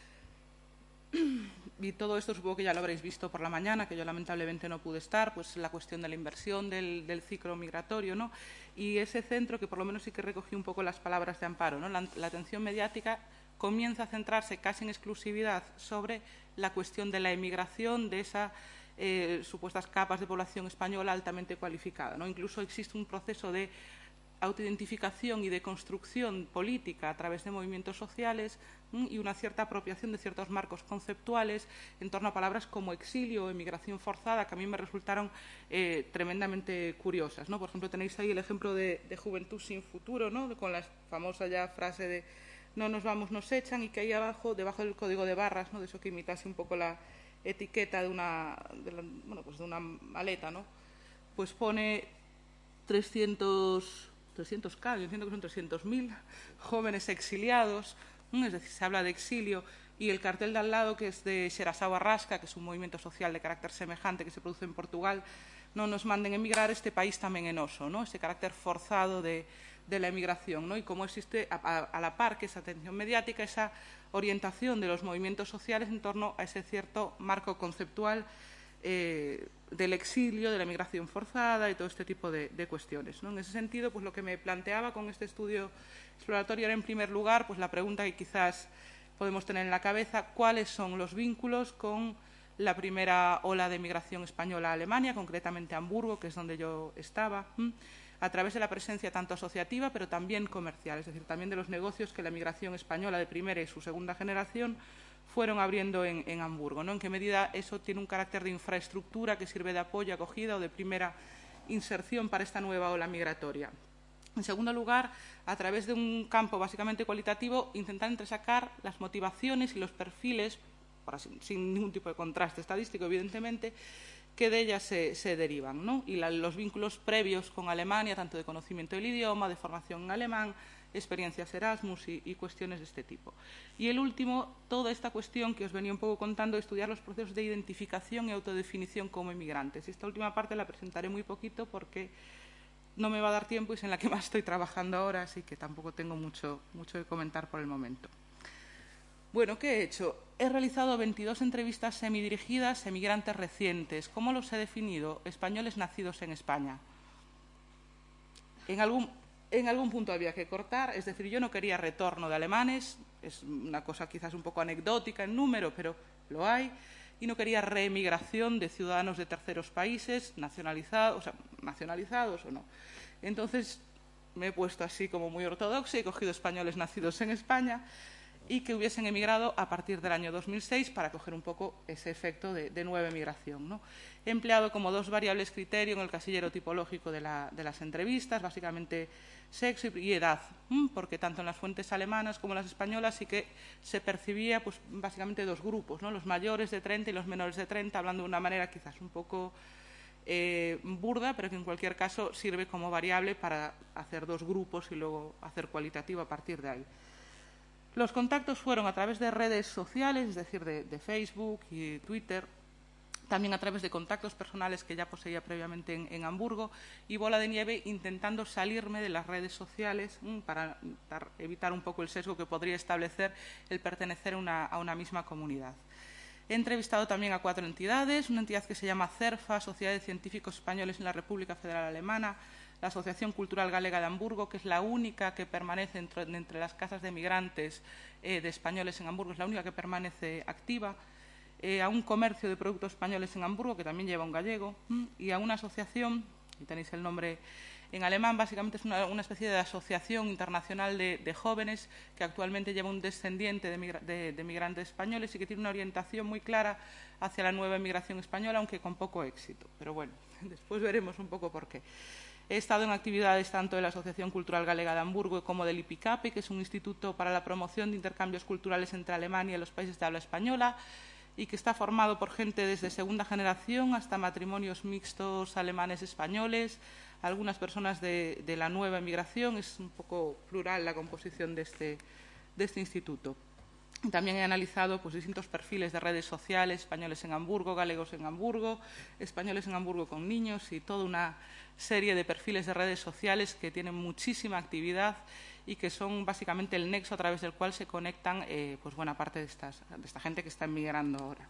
Y todo esto supongo que ya lo habréis visto por la mañana, que yo lamentablemente no pude estar, pues la cuestión de la inversión del, del ciclo migratorio, ¿no? Y ese centro que por lo menos sí que recogí un poco las palabras de Amparo, ¿no? La, la atención mediática comienza a centrarse casi en exclusividad sobre la cuestión de la emigración de esas eh, supuestas capas de población española altamente cualificada, ¿no? Incluso existe un proceso de autoidentificación y de construcción política a través de movimientos sociales ¿m? y una cierta apropiación de ciertos marcos conceptuales en torno a palabras como exilio o emigración forzada, que a mí me resultaron eh, tremendamente curiosas, ¿no? Por ejemplo, tenéis ahí el ejemplo de, de Juventud sin futuro, ¿no? Con la famosa ya frase de no nos vamos, nos echan, y que ahí abajo, debajo del código de barras, ¿no? De eso que imitase un poco la etiqueta de una, de la, bueno, pues de una maleta, ¿no? Pues pone trescientos... trescientos K, yo entiendo que son trescientos mil jóvenes exiliados, es decir, se habla de exilio, y el cartel de al lado, que es de Xeraxao Arrasca, que es un movimiento social de carácter semejante que se produce en Portugal, no nos manden emigrar, este país tamén é noso, ¿no? Ese carácter forzado de, de la emigración, ¿no? Y cómo existe a, a, a la par que esa atención mediática, esa orientación de los movimientos sociales en torno a ese cierto marco conceptual eh, del exilio, de la migración forzada y todo este tipo de, de cuestiones, ¿no? En ese sentido, pues lo que me planteaba con este estudio exploratorio era, en primer lugar, pues la pregunta que quizás podemos tener en la cabeza: ¿cuáles son los vínculos con la primera ola de migración española a Alemania, concretamente a Hamburgo, que es donde yo estaba, a través de la presencia tanto asociativa, pero también comercial, es decir, también de los negocios que la migración española de primera y su segunda generación fueron abriendo en, en Hamburgo, ¿no? En qué medida eso tiene un carácter de infraestructura que sirve de apoyo, acogida o de primera inserción para esta nueva ola migratoria. En segundo lugar, a través de un campo básicamente cualitativo, intentar entresacar las motivaciones y los perfiles, para, sin, sin ningún tipo de contraste estadístico, evidentemente, que de ellas se, se derivan, ¿no? Y la, los vínculos previos con Alemania, tanto de conocimiento del idioma, de formación en alemán, experiencias Erasmus y, y cuestiones de este tipo. Y el último, toda esta cuestión que os venía un poco contando, estudiar los procesos de identificación y autodefinición como inmigrantes. Esta última parte la presentaré muy poquito porque no me va a dar tiempo y es en la que más estoy trabajando ahora, así que tampoco tengo mucho, mucho que comentar por el momento. Bueno, ¿qué he hecho? He realizado veintidós entrevistas semidirigidas a emigrantes recientes. ¿Cómo los he definido? Españoles nacidos en España. En algún, en algún punto había que cortar, es decir, yo no quería retorno de alemanes, es una cosa quizás un poco anecdótica en número, pero lo hay, y no quería reemigración de ciudadanos de terceros países, nacionalizados, o sea, nacionalizados o no. Entonces me he puesto así como muy ortodoxa y he cogido españoles nacidos en España y que hubiesen emigrado a partir del año dos mil seis para coger un poco ese efecto de, de nueva emigración, ¿no? He empleado como dos variables criterio en el casillero tipológico de, la, de las entrevistas, básicamente sexo y edad, porque tanto en las fuentes alemanas como en las españolas sí que se percibía pues, básicamente dos grupos, ¿no? Los mayores de treinta y los menores de treinta, hablando de una manera quizás un poco eh, burda, pero que en cualquier caso sirve como variable para hacer dos grupos y luego hacer cualitativo a partir de ahí. Los contactos fueron a través de redes sociales, es decir, de, de Facebook y Twitter, también a través de contactos personales que ya poseía previamente en, en Hamburgo, y bola de nieve intentando salirme de las redes sociales mmm, para, para evitar un poco el sesgo que podría establecer el pertenecer a una, a una misma comunidad. He entrevistado también a cuatro entidades, una entidad que se llama CERFA, Sociedad de Científicos Españoles en la República Federal Alemana, la Asociación Cultural Galega de Hamburgo, que es la única que permanece entre, entre las casas de migrantes eh, de españoles en Hamburgo, es la única que permanece activa, eh, a un comercio de productos españoles en Hamburgo, que también lleva un gallego, y a una asociación, y tenéis el nombre en alemán, básicamente es una, una especie de asociación internacional de, de jóvenes que actualmente lleva un descendiente de, migra de, de migrantes españoles y que tiene una orientación muy clara hacia la nueva emigración española, aunque con poco éxito. Pero bueno, después veremos un poco por qué. He estado en actividades tanto de la Asociación Cultural Galega de Hamburgo como del IPICAPE, que es un instituto para la promoción de intercambios culturales entre Alemania y los países de habla española, y que está formado por gente desde segunda generación hasta matrimonios mixtos alemanes-españoles, algunas personas de, de la nueva emigración. Es un poco plural la composición de este, de este instituto. También he analizado pues, distintos perfiles de redes sociales, españoles en Hamburgo, galegos en Hamburgo, españoles en Hamburgo con niños y toda una serie de perfiles de redes sociales que tienen muchísima actividad y que son básicamente el nexo a través del cual se conectan eh, pues, buena parte de, estas, de esta gente que está emigrando ahora.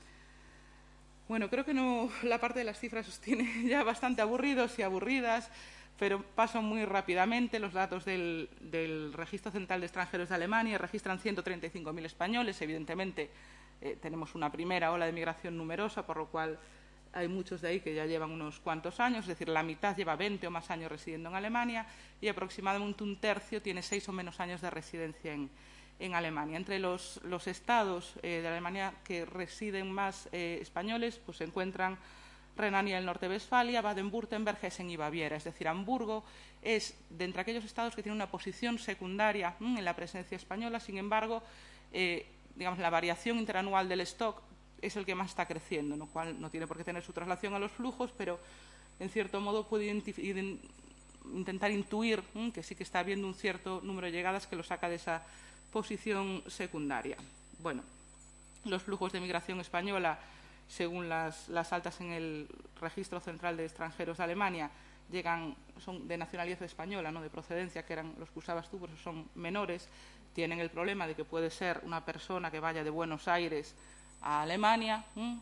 Bueno, creo que no, la parte de las cifras os tiene ya bastante aburridos y aburridas, pero paso muy rápidamente. Los datos del, del Registro Central de Extranjeros de Alemania registran ciento treinta y cinco mil españoles. Evidentemente, eh, tenemos una primera ola de migración numerosa, por lo cual hay muchos de ahí que ya llevan unos cuantos años, es decir, la mitad lleva veinte o más años residiendo en Alemania y aproximadamente un tercio tiene seis o menos años de residencia en, en Alemania. Entre los, los estados eh, de Alemania que residen más eh, españoles, pues se encuentran Renania del Norte-Westfalia, Baden-Württemberg, Hessen y Baviera. Es decir, Hamburgo es de entre aquellos estados que tienen una posición secundaria mmm, en la presencia española. Sin embargo, eh, digamos, la variación interanual del stock es el que más está creciendo, lo cual no tiene por qué tener su traslación a los flujos, pero en cierto modo puede intentar intuir mmm, que sí que está habiendo un cierto número de llegadas que lo saca de esa posición secundaria. Bueno, los flujos de migración española, según las, las altas en el Registro Central de Extranjeros de Alemania, llegan, son de nacionalidad española, no de procedencia, que eran los que usabas tú, pues son menores, tienen el problema de que puede ser una persona que vaya de Buenos Aires a Alemania, ¿m?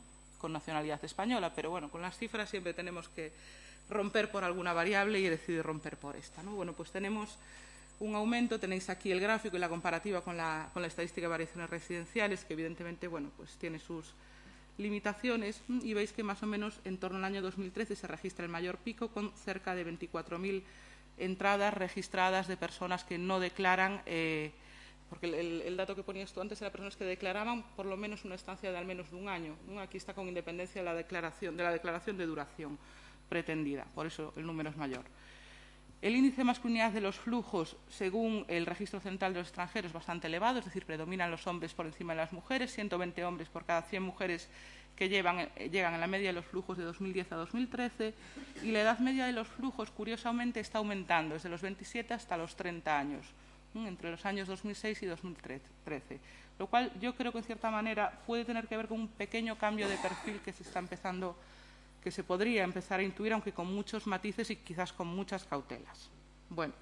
con nacionalidad española, pero bueno, con las cifras siempre tenemos que romper por alguna variable y he decidido romper por esta, ¿no? Bueno, pues tenemos un aumento, tenéis aquí el gráfico y la comparativa con la, con la estadística de variaciones residenciales, que evidentemente, bueno, pues tiene sus limitaciones, y veis que más o menos en torno al año dos mil trece se registra el mayor pico con cerca de veinticuatro mil entradas registradas de personas que no declaran, eh, porque el, el dato que ponías tú antes era personas que declaraban por lo menos una estancia de al menos de un año, ¿no? Aquí está con independencia de la declaración de, la declaración de duración pretendida, por eso el número es mayor. El índice de masculinidad de los flujos, según el Registro Central de los Extranjeros, es bastante elevado, es decir, predominan los hombres por encima de las mujeres, ciento veinte hombres por cada cien mujeres que llevan, llegan en la media de los flujos de dos mil diez a dos mil trece, y la edad media de los flujos, curiosamente, está aumentando desde los veintisiete hasta los treinta años, entre los años dos mil seis y dos mil trece, lo cual yo creo que, en cierta manera, puede tener que ver con un pequeño cambio de perfil que se está empezando que se podría empezar a intuir, aunque con muchos matices y quizás con muchas cautelas. Bueno,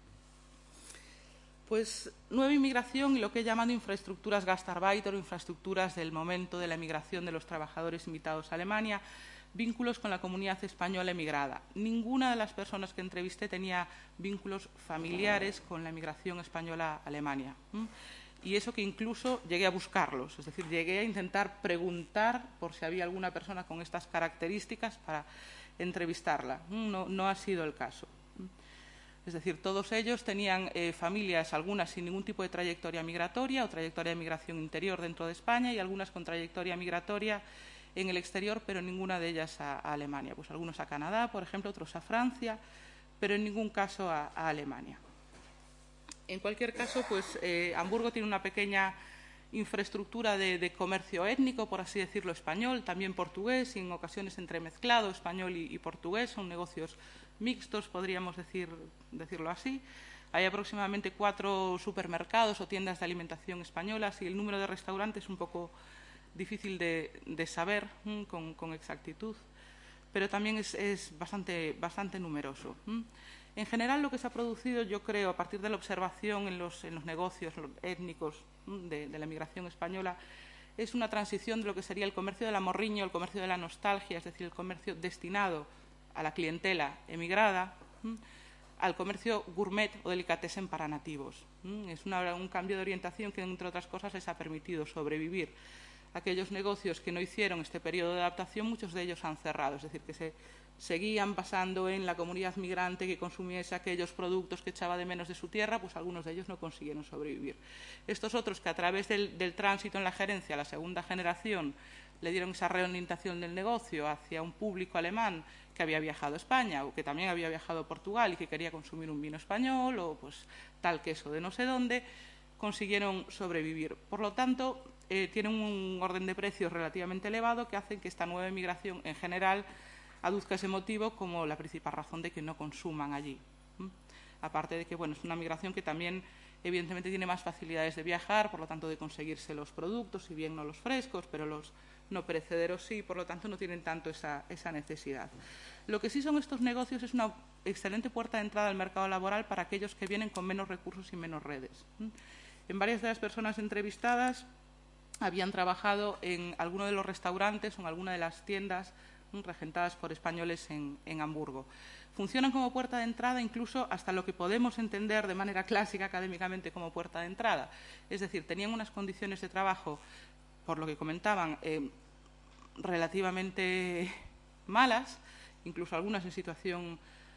pues nueva inmigración y lo que he llamado infraestructuras Gastarbeiter o infraestructuras del momento de la emigración de los trabajadores invitados a Alemania, vínculos con la comunidad española emigrada. Ninguna de las personas que entrevisté tenía vínculos familiares con la emigración española a Alemania. ¿Mm? Y eso que incluso llegué a buscarlos, es decir, llegué a intentar preguntar por si había alguna persona con estas características para entrevistarla. No, no ha sido el caso. Es decir, todos ellos tenían eh, familias, algunas sin ningún tipo de trayectoria migratoria o trayectoria de migración interior dentro de España y algunas con trayectoria migratoria en el exterior, pero ninguna de ellas a, a Alemania. Pues algunos a Canadá, por ejemplo, otros a Francia, pero en ningún caso a, a Alemania. En cualquier caso, pues eh, Hamburgo tiene una pequeña infraestructura de, de comercio étnico, por así decirlo, español, también portugués, y en ocasiones entremezclado, español y, y portugués. Son negocios mixtos, podríamos decir, decirlo así. Hay aproximadamente cuatro supermercados o tiendas de alimentación españolas y el número de restaurantes es un poco difícil de, de saber ¿m? Con, con exactitud, pero también es, es bastante, bastante numeroso. ¿m? En general, lo que se ha producido, yo creo, a partir de la observación en los, en los negocios étnicos de, de la emigración española, es una transición de lo que sería el comercio del amorriño, el comercio de la nostalgia, es decir, el comercio destinado a la clientela emigrada, ¿m? al comercio gourmet o delicatessen para nativos. ¿m? Es una, un cambio de orientación que, entre otras cosas, les ha permitido sobrevivir. Aquellos negocios que no hicieron este periodo de adaptación, muchos de ellos han cerrado, es decir, que se seguían basando en la comunidad migrante que consumiese aquellos productos que echaba de menos de su tierra, pues algunos de ellos no consiguieron sobrevivir. Estos otros que a través del, del tránsito en la gerencia, la segunda generación, le dieron esa reorientación del negocio hacia un público alemán que había viajado a España o que también había viajado a Portugal y que quería consumir un vino español o pues tal queso de no sé dónde, consiguieron sobrevivir. Por lo tanto, eh, tienen un orden de precios relativamente elevado que hacen que esta nueva emigración en general aduzca ese motivo como la principal razón de que no consuman allí. ¿Mm? Aparte de que, bueno, es una migración que también evidentemente tiene más facilidades de viajar, por lo tanto de conseguirse los productos, si bien no los frescos, pero los no perecederos sí, por lo tanto no tienen tanto esa, esa necesidad. Lo que sí son estos negocios es una excelente puerta de entrada al mercado laboral para aquellos que vienen con menos recursos y menos redes. ¿Mm? En varias de las personas entrevistadas habían trabajado en alguno de los restaurantes o en alguna de las tiendas regentadas por españoles en, en Hamburgo. Funcionan como puerta de entrada incluso hasta lo que podemos entender de manera clásica académicamente como puerta de entrada. Es decir, tenían unas condiciones de trabajo, por lo que comentaban, eh, relativamente malas, incluso algunas en situación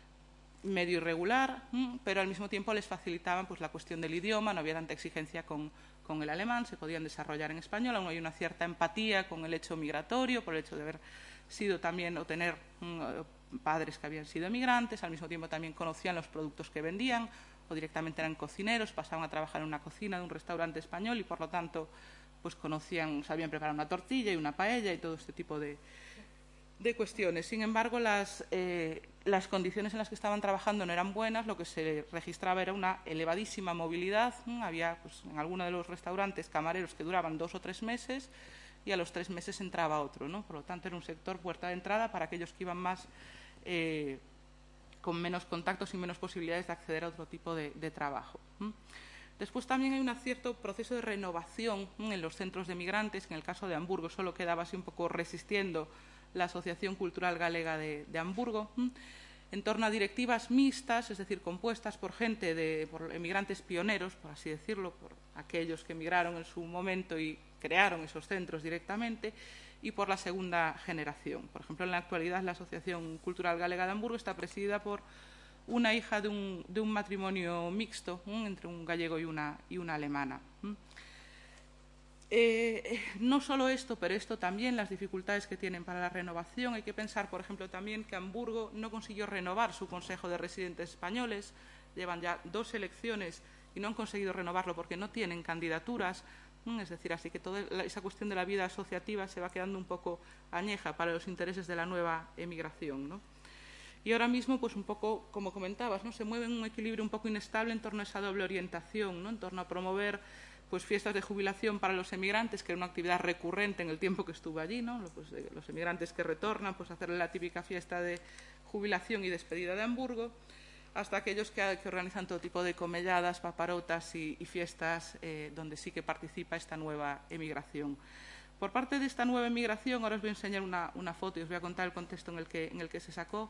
medio irregular, pero al mismo tiempo les facilitaban pues, la cuestión del idioma, no había tanta exigencia con, con el alemán, se podían desarrollar en español, aún hay una cierta empatía con el hecho migratorio, por el hecho de haber sido también o tener um, padres que habían sido emigrantes, al mismo tiempo también conocían los productos que vendían o directamente eran cocineros, pasaban a trabajar en una cocina de un restaurante español y por lo tanto pues conocían, sabían preparar una tortilla y una paella y todo este tipo de, de cuestiones. Sin embargo, las, eh, las condiciones en las que estaban trabajando no eran buenas, lo que se registraba era una elevadísima movilidad. Había pues, en alguno de los restaurantes camareros que duraban dos o tres meses y a los tres meses entraba otro, ¿no? Por lo tanto, era un sector puerta de entrada para aquellos que iban más eh, con menos contactos y menos posibilidades de acceder a otro tipo de, de trabajo. ¿Mm? Después también hay un cierto proceso de renovación en los centros de migrantes, que en el caso de Hamburgo solo quedaba así un poco resistiendo la Asociación Cultural Galega de, de Hamburgo, en torno a directivas mixtas, es decir, compuestas por gente, de, por emigrantes pioneros, por así decirlo, por aquellos que emigraron en su momento y crearon esos centros directamente, y por la segunda generación. Por ejemplo, en la actualidad la Asociación Cultural Galega de Hamburgo está presidida por una hija de un, de un matrimonio mixto ¿eh? entre un gallego y una, y una alemana. ¿eh? Eh, no solo esto, pero esto también, las dificultades que tienen para la renovación. Hay que pensar, por ejemplo, también que Hamburgo no consiguió renovar su Consejo de Residentes Españoles. Llevan ya dos elecciones y no han conseguido renovarlo porque no tienen candidaturas. ¿eh? Es decir, así que toda esa cuestión de la vida asociativa se va quedando un poco añeja para los intereses de la nueva emigración, ¿no? Y ahora mismo, pues un poco, como comentabas, ¿no? Se mueve en un equilibrio un poco inestable en torno a esa doble orientación, ¿no? En torno a promover pues, fiestas de jubilación para los emigrantes, que era una actividad recurrente en el tiempo que estuve allí, ¿no? Pues, eh, los emigrantes que retornan, pues hacerle la típica fiesta de jubilación y despedida de Hamburgo, hasta aquellos que, que organizan todo tipo de comelladas, paparotas y, y fiestas eh, donde sí que participa esta nueva emigración. Por parte de esta nueva emigración, ahora os voy a enseñar una, una foto y os voy a contar el contexto en el que, en el que se sacó.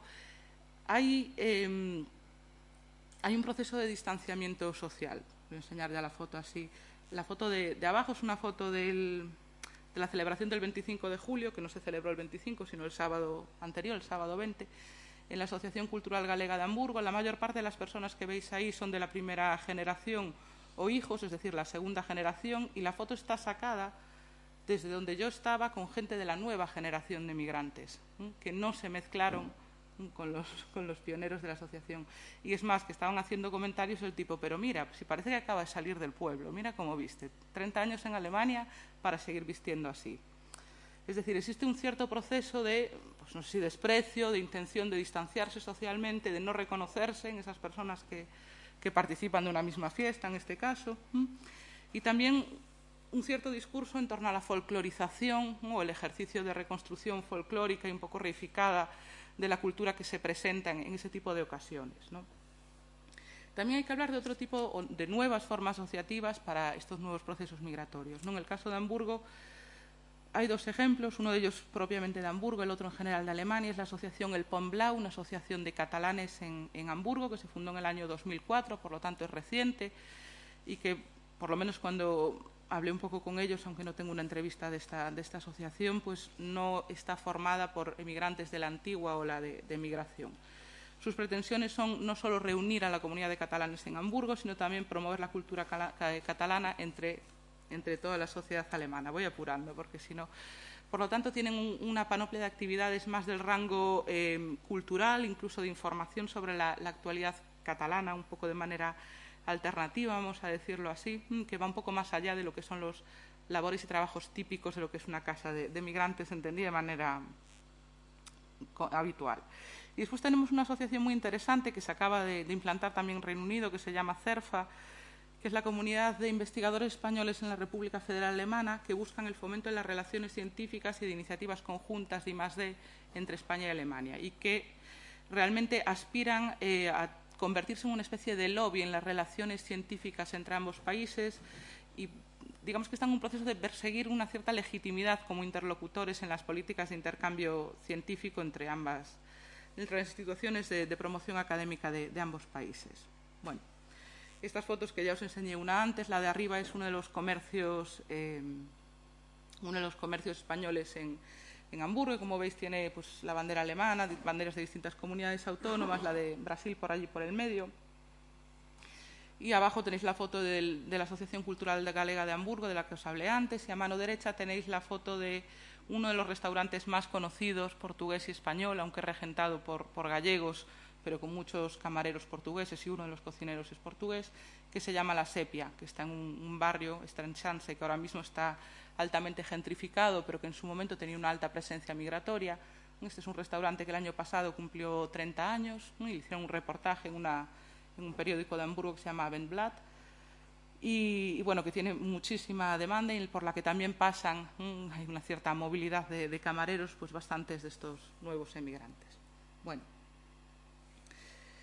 Hay, eh, hay un proceso de distanciamiento social. Voy a enseñar ya la foto así. La foto de, de abajo es una foto del, de la celebración del veinticinco de julio, que no se celebró el veinticinco, sino el sábado anterior, el sábado veinte, en la Asociación Cultural Galega de Hamburgo. La mayor parte de las personas que veis ahí son de la primera generación o hijos, es decir, la segunda generación, y la foto está sacada desde donde yo estaba con gente de la nueva generación de migrantes, ¿eh? que no se mezclaron Con los, con los pioneros de la asociación. Y es más, que estaban haciendo comentarios del tipo, pero mira, si parece que acaba de salir del pueblo, mira cómo viste, treinta años en Alemania para seguir vistiendo así. Es decir, existe un cierto proceso de, pues no sé si desprecio, de intención de distanciarse socialmente, de no reconocerse en esas personas que, que participan de una misma fiesta, en este caso. Y también un cierto discurso en torno a la folclorización o el ejercicio de reconstrucción folclórica y un poco reificada de la cultura que se presenta en, en ese tipo de ocasiones, ¿no? También hay que hablar de otro tipo, de nuevas formas asociativas para estos nuevos procesos migratorios, ¿no? En el caso de Hamburgo hay dos ejemplos, uno de ellos propiamente de Hamburgo, el otro en general de Alemania, es la asociación El Pont Blau, una asociación de catalanes en, en Hamburgo que se fundó en el año dos mil cuatro, por lo tanto es reciente, y que, por lo menos cuando hablé un poco con ellos, aunque no tengo una entrevista de esta, de esta asociación, pues no está formada por emigrantes de la antigua ola de, de migración. Sus pretensiones son no solo reunir a la comunidad de catalanes en Hamburgo, sino también promover la cultura cala, catalana entre, entre toda la sociedad alemana. Voy apurando, porque si no... Por lo tanto, tienen un, una panoplia de actividades más del rango eh, cultural, incluso de información sobre la, la actualidad catalana, un poco de manera alternativa, vamos a decirlo así, que va un poco más allá de lo que son los labores y trabajos típicos de lo que es una casa de, de migrantes, entendida de manera habitual. Y después tenemos una asociación muy interesante que se acaba de, de implantar también en Reino Unido, que se llama CERFA, que es la Comunidad de Investigadores Españoles en la República Federal Alemana, que buscan el fomento de las relaciones científicas y de iniciativas conjuntas de I más D entre España y Alemania, y que realmente aspiran eh, a convertirse en una especie de lobby en las relaciones científicas entre ambos países y digamos que están en un proceso de perseguir una cierta legitimidad como interlocutores en las políticas de intercambio científico entre ambas, entre las instituciones de, de promoción académica de, de ambos países. Bueno, estas fotos que ya os enseñé una antes, la de arriba es uno de los comercios, eh, uno de los comercios españoles en En Hamburgo, como veis, tiene pues, la bandera alemana, banderas de distintas comunidades autónomas, la de Brasil por allí por el medio. Y abajo tenéis la foto del, de la Asociación Cultural Galega de Hamburgo, de la que os hablé antes, y a mano derecha tenéis la foto de uno de los restaurantes más conocidos, portugués y español, aunque regentado por, por gallegos, pero con muchos camareros portugueses, y uno de los cocineros es portugués, que se llama La Sepia, que está en un, un barrio, Estrenchanse, que ahora mismo está altamente gentrificado, pero que en su momento tenía una alta presencia migratoria. Este es un restaurante que el año pasado cumplió treinta años, ¿no? Y hicieron un reportaje en, una, en un periódico de Hamburgo que se llama Abendblatt, y, y bueno, que tiene muchísima demanda y por la que también pasan, ¿no? Hay una cierta movilidad de, de camareros, pues bastantes de estos nuevos emigrantes. Bueno.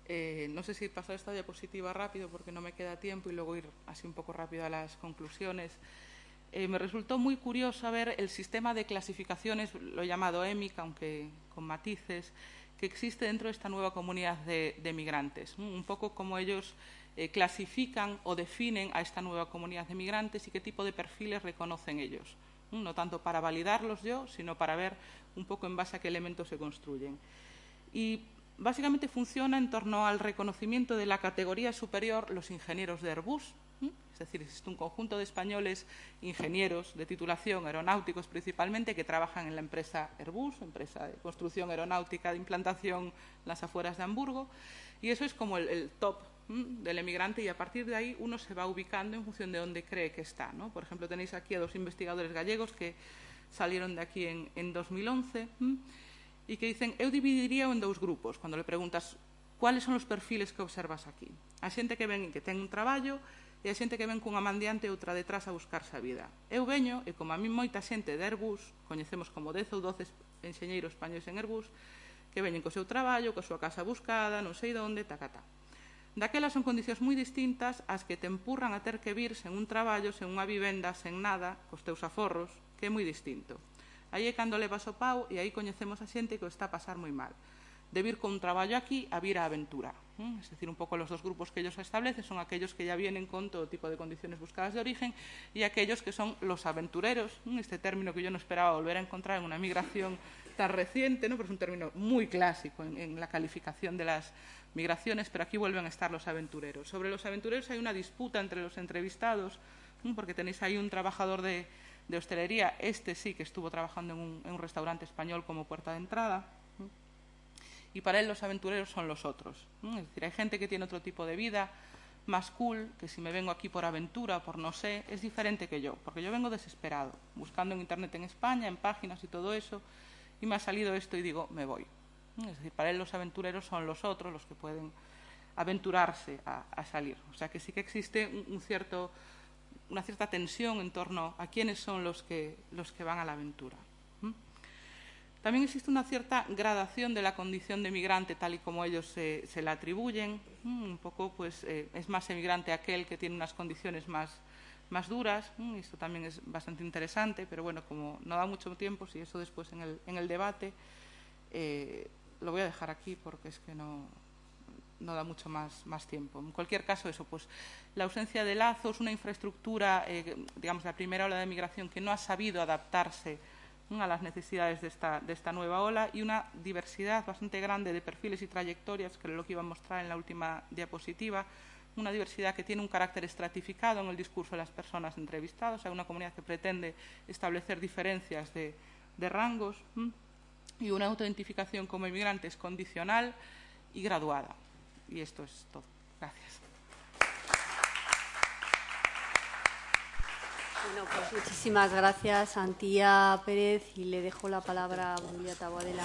Eh, no sé si pasar esta diapositiva rápido porque no me queda tiempo y luego ir así un poco rápido a las conclusiones. Eh, me resultó muy curioso ver el sistema de clasificaciones, lo he llamado E M I C, aunque con matices, que existe dentro de esta nueva comunidad de, de migrantes. Un poco como ellos eh, clasifican o definen a esta nueva comunidad de migrantes y qué tipo de perfiles reconocen ellos. No tanto para validarlos yo, sino para ver un poco en base a qué elementos se construyen. Y básicamente funciona en torno al reconocimiento de la categoría superior los ingenieros de Airbus. Es decir, existe un conjunto de españoles ingenieros de titulación, aeronáuticos principalmente, que trabajan en la empresa Airbus, empresa de construcción aeronáutica de implantación en las afueras de Hamburgo, y eso es como el, el top ¿m? del emigrante, y a partir de ahí uno se va ubicando en función de dónde cree que está, ¿no? Por ejemplo, tenéis aquí a dos investigadores gallegos que salieron de aquí en, en dos mil once ¿m? y que dicen, eu dividiría en dous grupos, cuando le preguntas cuáles son os perfiles que observas aquí. A xente que ven que ten un traballo e a xente que ven cunha mandiante e outra detrás a buscarse a vida. Eu veño, e como a mí moita xente de Airbus, coñecemos como dez ou doce enxeñeiros españoles en Airbus, que veñen co seu traballo, coa súa casa buscada, non sei onde, tacatá. Daquelas son condicións moi distintas ás que te empurran a ter que vir sen un traballo, sen unha vivenda, sen nada, cos teus aforros, que é moi distinto. Aí é cando levas o pau e aí coñecemos a xente que o está a pasar moi mal. De vir con un traballo aquí a vir a aventura. ¿eh? Es decir, un poco los dos grupos que ellos establecen son aquellos que ya vienen con todo tipo de condiciones buscadas de origen y aquellos que son los aventureros, ¿eh? Este término que yo no esperaba volver a encontrar en una migración tan reciente, ¿no? Pero es un término muy clásico en, en la calificación de las migraciones, pero aquí vuelven a estar los aventureros. Sobre los aventureros hay una disputa entre los entrevistados, ¿eh? Porque tenéis ahí un trabajador de, de hostelería, este sí que estuvo trabajando en un, en un restaurante español como puerta de entrada, y para él los aventureros son los otros. ¿no? Es decir, hay gente que tiene otro tipo de vida, más cool, que si me vengo aquí por aventura, por no sé, es diferente que yo, porque yo vengo desesperado, buscando en Internet en España, en páginas y todo eso, y me ha salido esto y digo, me voy. ¿no? Es decir, para él los aventureros son los otros, los que pueden aventurarse a, a salir. O sea que sí que existe un, un cierto, una cierta tensión en torno a quiénes son los que, los que van a la aventura. También existe una cierta gradación de la condición de migrante tal y como ellos se, se la atribuyen. Un poco, pues, eh, es más emigrante aquel que tiene unas condiciones más, más duras. Esto también es bastante interesante, pero bueno, como no da mucho tiempo, si eso después en el, en el debate, eh, lo voy a dejar aquí porque es que no, no da mucho más, más tiempo. En cualquier caso, eso, pues, la ausencia de lazos, una infraestructura, eh, digamos, la primera ola de migración que no ha sabido adaptarse a las necesidades de esta, de esta nueva ola y una diversidad bastante grande de perfiles y trayectorias, que es lo que iba a mostrar en la última diapositiva, una diversidad que tiene un carácter estratificado en el discurso de las personas entrevistadas, hay una comunidad que pretende establecer diferencias de, de rangos ¿m? y una autoidentificación como inmigrantes condicional y graduada. Y esto es todo. Gracias. Bueno, pues muchísimas gracias, Antía Pérez, y le dejo la palabra a Julia Taboadela.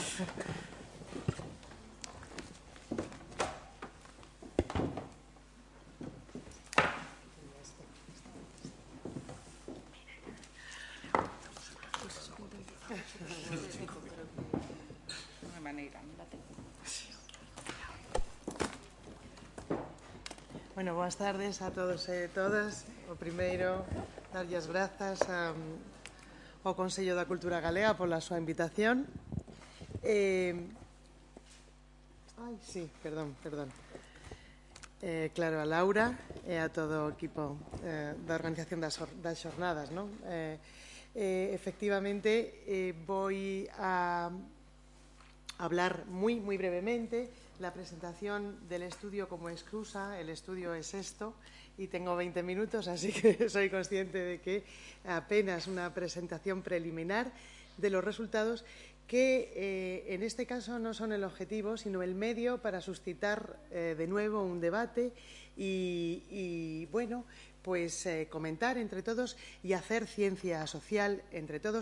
Bueno, boas tardes a todos e todas. O primeiro, darlle as grazas a, ao Consello da Cultura Galega pola súa invitación. Eh, ai, sí, perdón, perdón. Eh, claro, a Laura e a todo o equipo eh, da organización das, das xornadas, non? Eh, eh, efectivamente, eh, voy a hablar muy, muy brevemente la presentación del estudio como excusa. El estudio es esto y tengo veinte minutos, así que soy consciente de que apenas una presentación preliminar de los resultados que eh, en este caso no son el objetivo, sino el medio para suscitar eh, de nuevo un debate y, y bueno, pues eh, comentar entre todos y hacer ciencia social entre todos,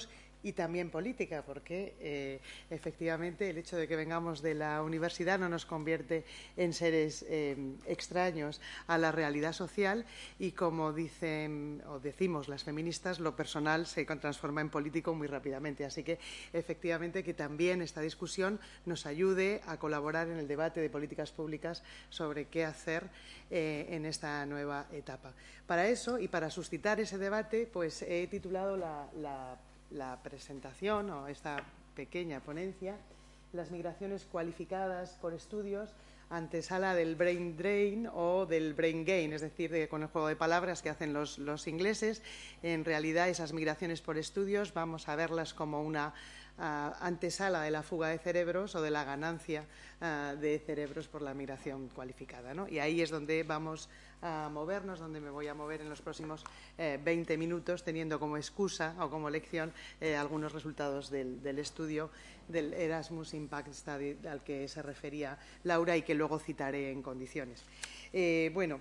y también política, porque eh, efectivamente el hecho de que vengamos de la universidad no nos convierte en seres eh, extraños a la realidad social y, como dicen o decimos las feministas, lo personal se transforma en político muy rápidamente. Así que efectivamente que también esta discusión nos ayude a colaborar en el debate de políticas públicas sobre qué hacer eh, en esta nueva etapa. Para eso y para suscitar ese debate, pues he titulado la, la la presentación o esta pequeña ponencia, las migraciones cualificadas por estudios, antesala del brain drain o del brain gain, es decir, de, con el juego de palabras que hacen los, los ingleses. En realidad, esas migraciones por estudios vamos a verlas como una uh, antesala de la fuga de cerebros o de la ganancia uh, de cerebros por la migración cualificada, ¿no? Y ahí es donde vamos a movernos, donde me voy a mover en los próximos eh, veinte minutos, teniendo como excusa o como lección eh, algunos resultados del, del estudio del Erasmus Impact Study al que se refería Laura y que luego citaré en condiciones. Eh, bueno,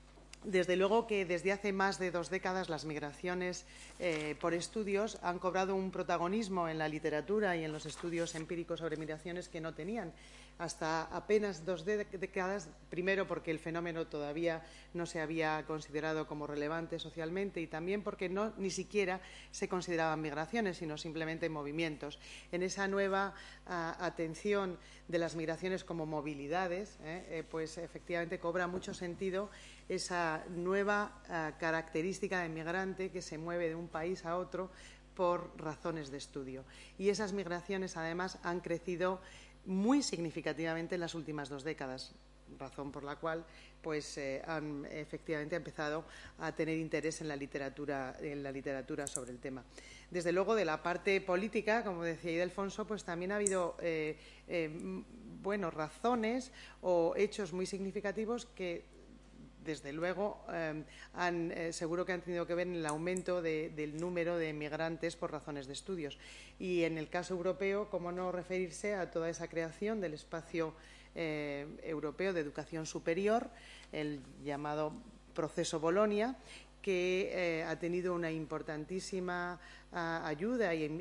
desde luego que desde hace más de dos décadas las migraciones eh, por estudios han cobrado un protagonismo en la literatura y en los estudios empíricos sobre migraciones que no tenían hasta apenas dos décadas, primero porque el fenómeno todavía no se había considerado como relevante socialmente y también porque no ni siquiera se consideraban migraciones, sino simplemente movimientos. En esa nueva uh, atención de las migraciones como movilidades, eh, eh, pues efectivamente cobra mucho sentido esa nueva uh, característica de migrante que se mueve de un país a otro por razones de estudio. Y esas migraciones, además, han crecido muy significativamente en las últimas dos décadas, razón por la cual pues, eh, han efectivamente empezado a tener interés en la literatura, en la literatura sobre el tema. Desde luego, de la parte política, como decía Ildefonso, pues también ha habido eh, eh, bueno, razones o hechos muy significativos que desde luego, eh, han, eh, seguro que han tenido que ver en el aumento de, del número de migrantes por razones de estudios. Y en el caso europeo, cómo no referirse a toda esa creación del espacio eh, europeo de educación superior, el llamado proceso Bolonia, que eh, ha tenido una importantísima uh, ayuda y,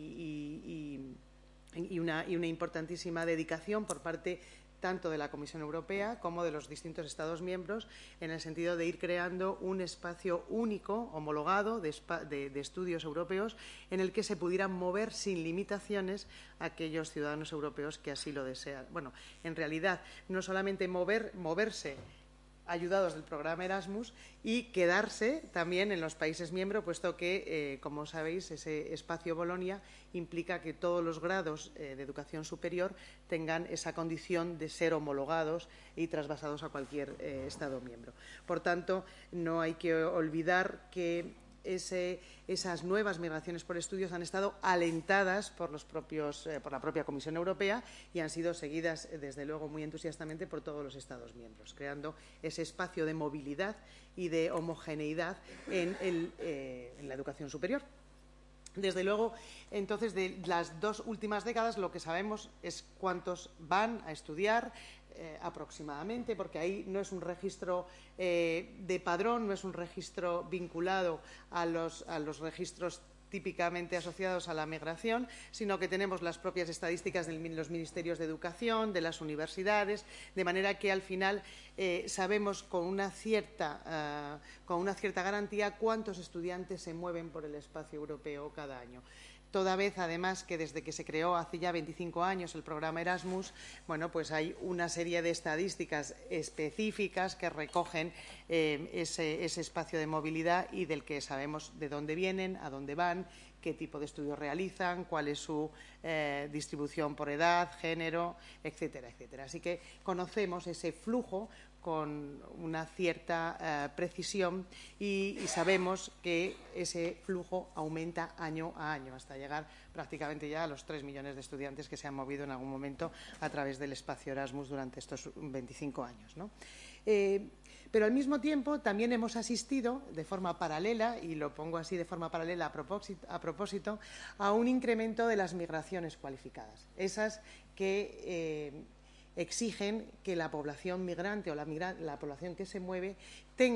y, y, y, una, y una importantísima dedicación por parte tanto de la Comisión Europea como de los distintos Estados miembros, en el sentido de ir creando un espacio único, homologado, de, de, de estudios europeos, en el que se pudieran mover sin limitaciones a aquellos ciudadanos europeos que así lo desean. Bueno, en realidad, no solamente mover, moverse ayudados del programa Erasmus y quedarse también en los países miembros, puesto que, eh, como sabéis, ese espacio Bolonia implica que todos los grados eh, de educación superior tengan esa condición de ser homologados y trasvasados a cualquier eh, Estado miembro. Por tanto, no hay que olvidar que Ese, esas nuevas migraciones por estudios han estado alentadas por, los propios, eh, por la propia Comisión Europea y han sido seguidas, eh, desde luego, muy entusiastamente por todos los Estados miembros, creando ese espacio de movilidad y de homogeneidad en, el, eh, en la educación superior. Desde luego, entonces, de las dos últimas décadas, lo que sabemos es cuántos van a estudiar, Eh, aproximadamente, porque ahí no es un registro eh, de padrón, no es un registro vinculado a los, a los registros típicamente asociados a la migración, sino que tenemos las propias estadísticas de los ministerios de educación, de las universidades, de manera que al final eh, sabemos con una, cierta, uh, con una cierta garantía cuántos estudiantes se mueven por el espacio europeo cada año. Toda vez, además, que desde que se creó hace ya veinticinco años el programa Erasmus, bueno, pues hay una serie de estadísticas específicas que recogen eh, ese, ese espacio de movilidad y del que sabemos de dónde vienen, a dónde van, qué tipo de estudios realizan, cuál es su eh, distribución por edad, género, etcétera, etcétera. Así que conocemos ese flujo con una cierta eh, precisión y, y sabemos que ese flujo aumenta año a año hasta llegar prácticamente ya a los tres millones de estudiantes que se han movido en algún momento a través del espacio Erasmus durante estos veinticinco años, ¿no? Eh, pero al mismo tiempo también hemos asistido de forma paralela, y lo pongo así de forma paralela a propósito, a, propósito, a un incremento de las migraciones cualificadas, esas que eh, exigen que la población migrante o la, migra la población que se mueve tenga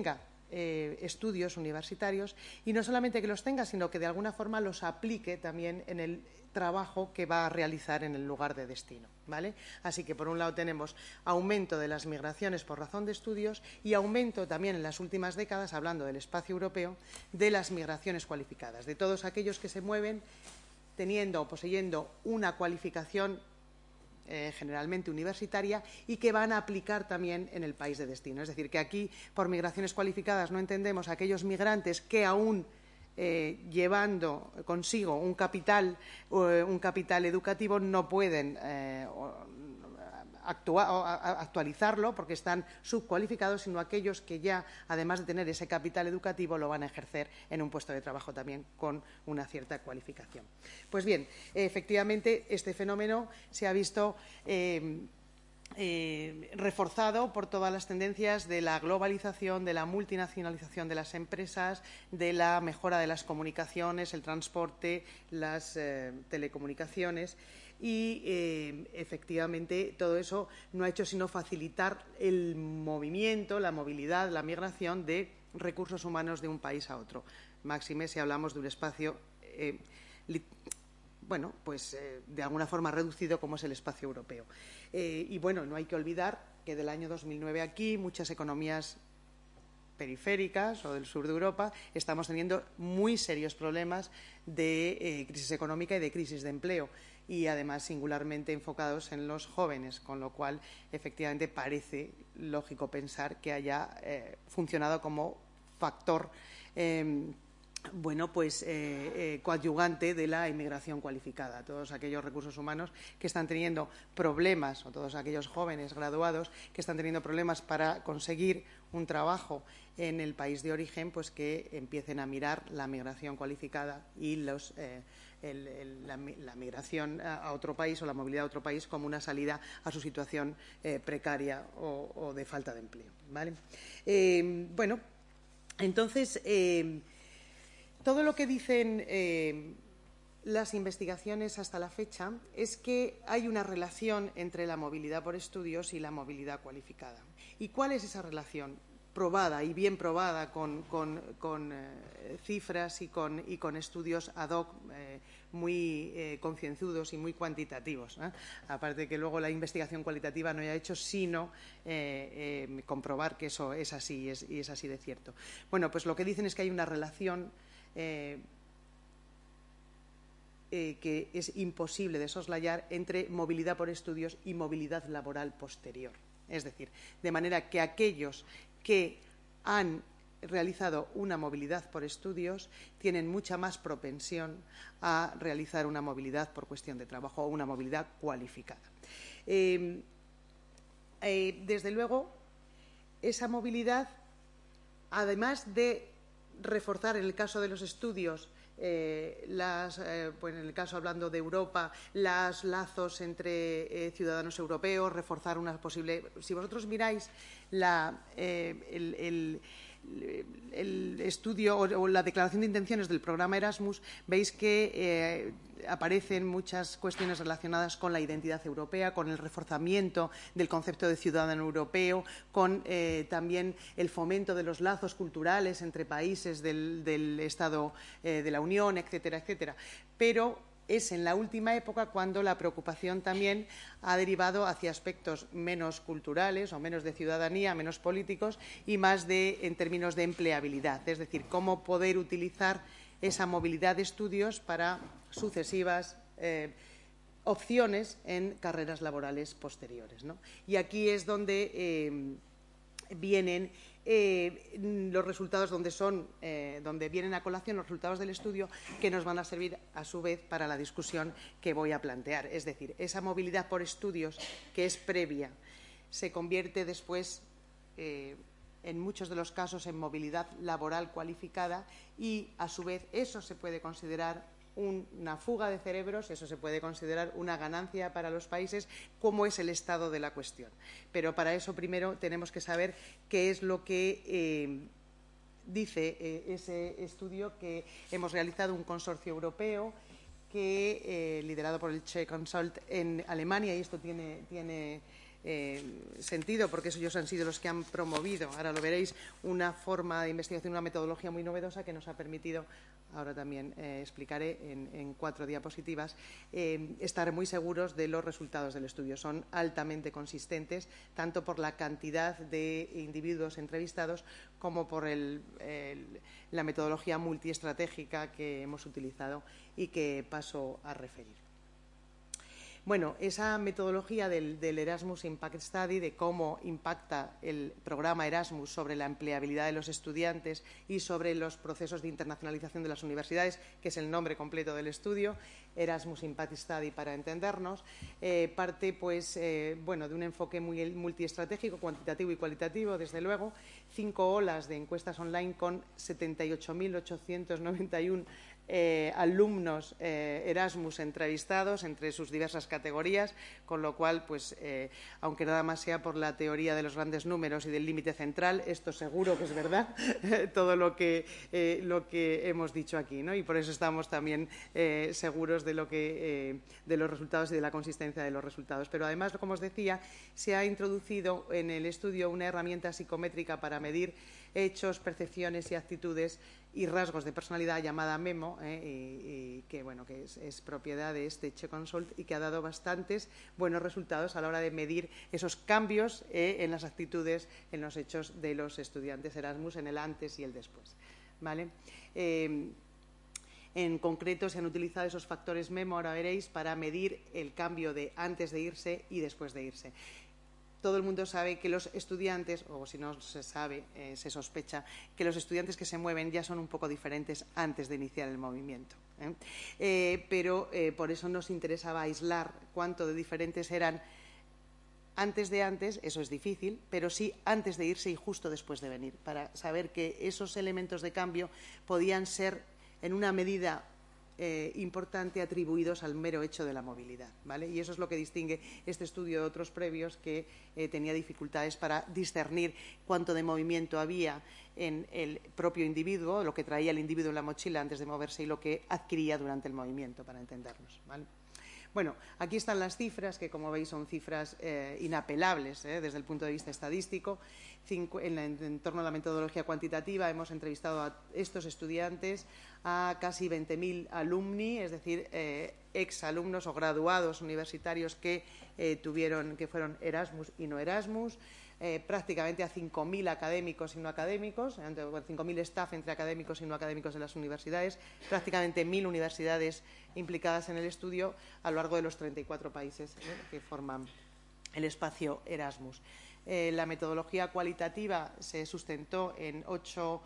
eh, estudios universitarios, y no solamente que los tenga, sino que de alguna forma los aplique también en el trabajo que va a realizar en el lugar de destino, ¿vale? Así que, por un lado, tenemos aumento de las migraciones por razón de estudios y aumento también en las últimas décadas, hablando del espacio europeo, de las migraciones cualificadas, de todos aquellos que se mueven teniendo o poseyendo una cualificación eh, generalmente universitaria y que van a aplicar también en el país de destino. Es decir, que aquí, por migraciones cualificadas, no entendemos a aquellos migrantes que aún Eh, llevando consigo un capital, eh, un capital educativo, no pueden eh, actua, actualizarlo porque están subcualificados, sino aquellos que ya, además de tener ese capital educativo, lo van a ejercer en un puesto de trabajo también con una cierta cualificación. Pues bien, efectivamente, este fenómeno se ha visto eh, Eh, reforzado por todas las tendencias de la globalización, de la multinacionalización de las empresas, de la mejora de las comunicaciones, el transporte, las eh, telecomunicaciones y, eh, efectivamente, todo eso no ha hecho sino facilitar el movimiento, la movilidad, la migración de recursos humanos de un país a otro. Máxime si hablamos de un espacio eh, bueno, pues eh, de alguna forma reducido como es el espacio europeo. Eh, y bueno, no hay que olvidar que del año dos mil nueve aquí muchas economías periféricas o del sur de Europa estamos teniendo muy serios problemas de eh, crisis económica y de crisis de empleo y además singularmente enfocados en los jóvenes, con lo cual efectivamente parece lógico pensar que haya eh, funcionado como factor eh, bueno, pues eh, eh, coadyuvante de la inmigración cualificada. Todos aquellos recursos humanos que están teniendo problemas, o todos aquellos jóvenes graduados que están teniendo problemas para conseguir un trabajo en el país de origen, pues que empiecen a mirar la migración cualificada y los, eh, el, el, la, la migración a otro país o la movilidad a otro país como una salida a su situación eh, precaria o, o de falta de empleo, ¿vale? Eh, bueno, entonces... Eh, Todo lo que dicen eh, las investigaciones hasta la fecha es que hay una relación entre la movilidad por estudios y la movilidad cualificada. ¿Y cuál es esa relación? Probada y bien probada con, con, con eh, cifras y con, y con estudios ad hoc eh, muy eh, concienzudos y muy cuantitativos, ¿eh? Aparte de que luego la investigación cualitativa no haya hecho sino eh, eh, comprobar que eso es así y es, y es así de cierto. Bueno, pues lo que dicen es que hay una relación Eh, eh, que es imposible de soslayar entre movilidad por estudios y movilidad laboral posterior. Es decir, de manera que aquellos que han realizado una movilidad por estudios tienen mucha más propensión a realizar una movilidad por cuestión de trabajo o una movilidad cualificada. Eh, eh, desde luego, esa movilidad, además de reforzar en el caso de los estudios, eh, las, eh, pues en el caso hablando de Europa, los lazos entre eh, ciudadanos europeos, reforzar una posible... Si vosotros miráis la, eh, el, el, el estudio o, o la declaración de intenciones del programa Erasmus, veis que eh, aparecen muchas cuestiones relacionadas con la identidad europea, con el reforzamiento del concepto de ciudadano europeo, con eh, también el fomento de los lazos culturales entre países del, del Estado eh, de la Unión, etcétera, etcétera. Pero es en la última época cuando la preocupación también ha derivado hacia aspectos menos culturales o menos de ciudadanía, menos políticos y más de, en términos de empleabilidad, es decir, cómo poder utilizar esa movilidad de estudios para sucesivas eh, opciones en carreras laborales posteriores, ¿no? Y aquí es donde eh, vienen eh, los resultados, donde son, eh, donde vienen a colación los resultados del estudio que nos van a servir a su vez para la discusión que voy a plantear. Es decir, esa movilidad por estudios que es previa se convierte después eh, en muchos de los casos en movilidad laboral cualificada y a su vez eso se puede considerar una fuga de cerebros, eso se puede considerar una ganancia para los países, como es el estado de la cuestión. Pero para eso primero tenemos que saber qué es lo que eh, dice eh, ese estudio que hemos realizado un consorcio europeo que, eh, liderado por el Che Consult en Alemania, y esto tiene, tiene eh, sentido, porque ellos han sido los que han promovido, ahora lo veréis, una forma de investigación, una metodología muy novedosa que nos ha permitido, ahora también eh, explicaré en, en cuatro diapositivas, eh, estar muy seguros de los resultados del estudio. Son altamente consistentes, tanto por la cantidad de individuos entrevistados como por el, el, la metodología multiestratégica que hemos utilizado y que paso a referir. Bueno, esa metodología del, del Erasmus Impact Study, de cómo impacta el programa Erasmus sobre la empleabilidad de los estudiantes y sobre los procesos de internacionalización de las universidades, que es el nombre completo del estudio, Erasmus Impact Study para entendernos, eh, parte pues, eh, bueno, de un enfoque muy multiestratégico, cuantitativo y cualitativo, desde luego, cinco olas de encuestas online con setenta y ocho mil ochocientos noventa y uno Eh, alumnos eh, Erasmus entrevistados entre sus diversas categorías, con lo cual, pues, eh, aunque nada más sea por la teoría de los grandes números y del límite central, esto seguro que es verdad, todo lo que, eh, lo que hemos dicho aquí, ¿no? Y por eso estamos también eh, seguros de, lo que, eh, de los resultados y de la consistencia de los resultados. Pero además, como os decía, se ha introducido en el estudio una herramienta psicométrica para medir hechos, percepciones y actitudes y rasgos de personalidad llamada MEMO, eh, y, y que, bueno, que es, es propiedad de este Checonsult y que ha dado bastantes buenos resultados a la hora de medir esos cambios eh, en las actitudes, en los hechos de los estudiantes Erasmus, en el antes y el después. ¿Vale? Eh, En concreto, se han utilizado esos factores MEMO, ahora veréis, para medir el cambio de antes de irse y después de irse. Todo el mundo sabe que los estudiantes, o si no se sabe, eh, se sospecha, que los estudiantes que se mueven ya son un poco diferentes antes de iniciar el movimiento. ¿eh? Eh, pero eh, por eso nos interesaba aislar cuánto de diferentes eran antes de antes, eso es difícil, pero sí antes de irse y justo después de venir, para saber que esos elementos de cambio podían ser en una medida Eh, importante atribuidos al mero hecho de la movilidad, ¿vale? Y eso es lo que distingue este estudio de otros previos que eh, tenía dificultades para discernir cuánto de movimiento había en el propio individuo, lo que traía el individuo en la mochila antes de moverse y lo que adquiría durante el movimiento, para entendernos, ¿vale? Bueno, aquí están las cifras, que como veis son cifras eh, inapelables eh, desde el punto de vista estadístico. Cinco, en, la, en torno a la metodología cuantitativa hemos entrevistado a estos estudiantes, a casi veinte mil alumni, es decir, eh, exalumnos o graduados universitarios que, eh, tuvieron, que fueron Erasmus y no Erasmus. Eh, prácticamente a cinco mil académicos y no académicos, cinco mil staff entre académicos y no académicos de las universidades, prácticamente mil universidades implicadas en el estudio a lo largo de los treinta y cuatro países eh, que forman el espacio Erasmus. Eh, la metodología cualitativa se sustentó en ocho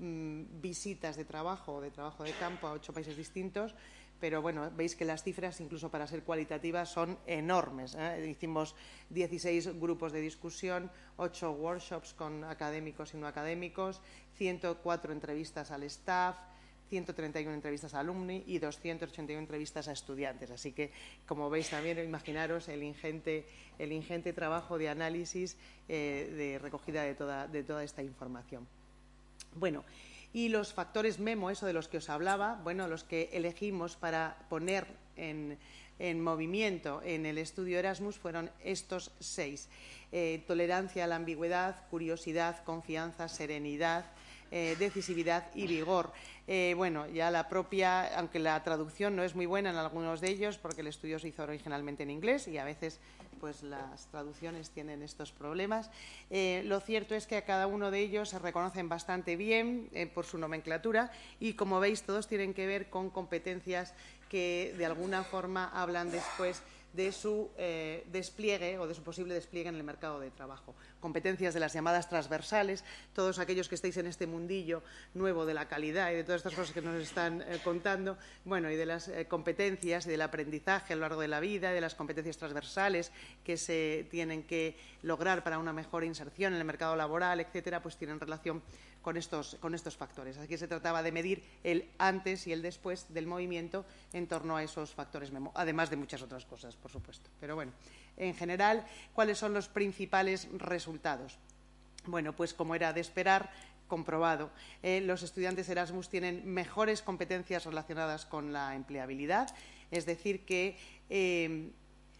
mm, visitas de trabajo, de trabajo de campo a ocho países distintos, pero bueno, veis que las cifras, incluso para ser cualitativas, son enormes. ¿eh? Hicimos dieciséis grupos de discusión, ocho workshops con académicos y no académicos, ciento cuatro entrevistas al staff, ciento treinta y una entrevistas a alumni y doscientas ochenta y una entrevistas a estudiantes. Así que, como veis también, imaginaros el ingente, el ingente trabajo de análisis, eh, de recogida de toda, de toda esta información. Bueno, y los factores MEMO, eso de los que os hablaba, bueno, los que elegimos para poner en, en movimiento en el estudio Erasmus fueron estos seis. Eh, tolerancia a la ambigüedad, curiosidad, confianza, serenidad, eh, decisividad y vigor. Eh, bueno, ya la propia, aunque la traducción no es muy buena en algunos de ellos, porque el estudio se hizo originalmente en inglés y a veces pues las traducciones tienen estos problemas. Eh, lo cierto es que a cada uno de ellos se reconocen bastante bien eh, por su nomenclatura y, como veis, todos tienen que ver con competencias que de alguna forma hablan después de su eh, despliegue o de su posible despliegue en el mercado de trabajo. Competencias de las llamadas transversales, todos aquellos que estéis en este mundillo nuevo de la calidad y de todas estas cosas que nos están eh, contando, bueno, y de las eh, competencias y del aprendizaje a lo largo de la vida, de las competencias transversales que se tienen que lograr para una mejor inserción en el mercado laboral, etcétera, pues tienen relación con estos, con estos factores. Aquí se trataba de medir el antes y el después del movimiento en torno a esos factores MEMO, además de muchas otras cosas, por supuesto. Pero bueno, en general, ¿cuáles son los principales resultados? Bueno, pues como era de esperar, comprobado, eh, los estudiantes Erasmus tienen mejores competencias relacionadas con la empleabilidad, es decir, que eh,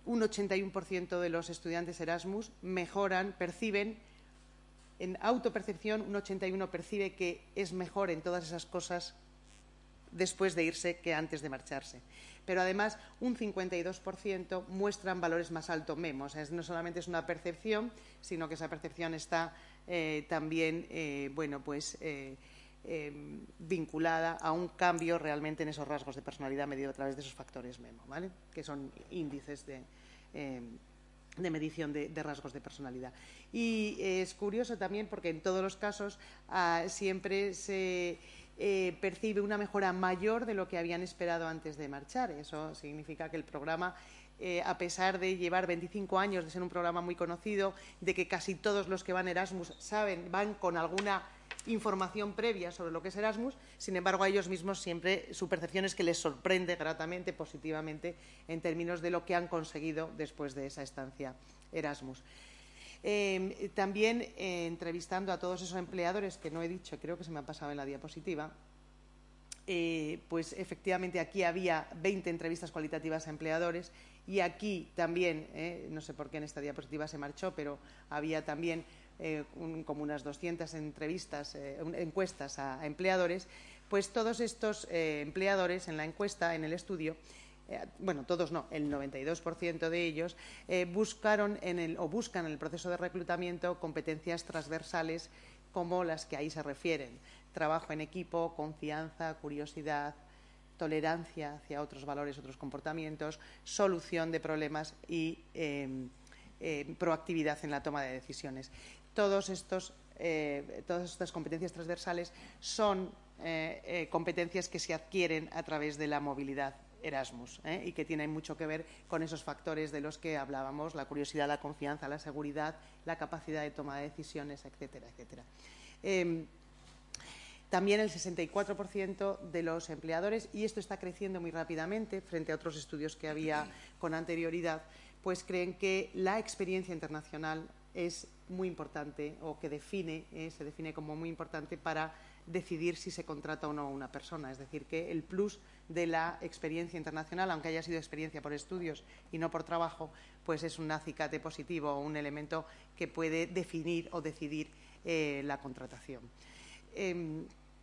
un ochenta y uno por ciento de los estudiantes Erasmus mejoran, perciben, en autopercepción, un ochenta y uno por ciento percibe que es mejor en todas esas cosas después de irse que antes de marcharse. Pero además, un cincuenta y dos por ciento muestran valores más altos memos. O sea, no solamente es una percepción, sino que esa percepción está eh, también eh, bueno, pues, eh, eh, vinculada a un cambio realmente en esos rasgos de personalidad medido a través de esos factores memo, ¿vale? Que son índices de, eh, de medición de, de rasgos de personalidad. Y eh, es curioso también porque en todos los casos ah, siempre se eh, percibe una mejora mayor de lo que habían esperado antes de marchar. Eso significa que el programa, eh, a pesar de llevar veinticinco años, de ser un programa muy conocido, de que casi todos los que van a Erasmus saben, van con alguna información previa sobre lo que es Erasmus, sin embargo, a ellos mismos siempre su percepción es que les sorprende gratamente, positivamente, en términos de lo que han conseguido después de esa estancia Erasmus. Eh, también eh, entrevistando a todos esos empleadores que no he dicho, creo que se me ha pasado en la diapositiva, eh, pues efectivamente aquí había veinte entrevistas cualitativas a empleadores y aquí también, eh, no sé por qué en esta diapositiva se marchó, pero había también eh, un, como unas doscientas entrevistas, eh, encuestas a, a empleadores. Pues todos estos eh, empleadores en la encuesta, en el estudio, Eh, bueno, todos no, el noventa y dos por ciento de ellos eh, buscaron en el, o buscan en el proceso de reclutamiento competencias transversales como las que ahí se refieren: trabajo en equipo, confianza, curiosidad, tolerancia hacia otros valores, otros comportamientos, solución de problemas y eh, eh, proactividad en la toma de decisiones. Todos estos, eh, todas estas competencias transversales son eh, eh, competencias que se adquieren a través de la movilidad Erasmus, ¿eh? y que tienen mucho que ver con esos factores de los que hablábamos: la curiosidad, la confianza, la seguridad, la capacidad de toma de decisiones, etcétera, etcétera. Eh, también el sesenta y cuatro por ciento de los empleadores, y esto está creciendo muy rápidamente frente a otros estudios que había con anterioridad, pues creen que la experiencia internacional es muy importante, o que define, eh, se define como muy importante para decidir si se contrata o no a una persona. Es decir, que el plus de la experiencia internacional, aunque haya sido experiencia por estudios y no por trabajo, pues es un acicate positivo o un elemento que puede definir o decidir eh, la contratación. Eh,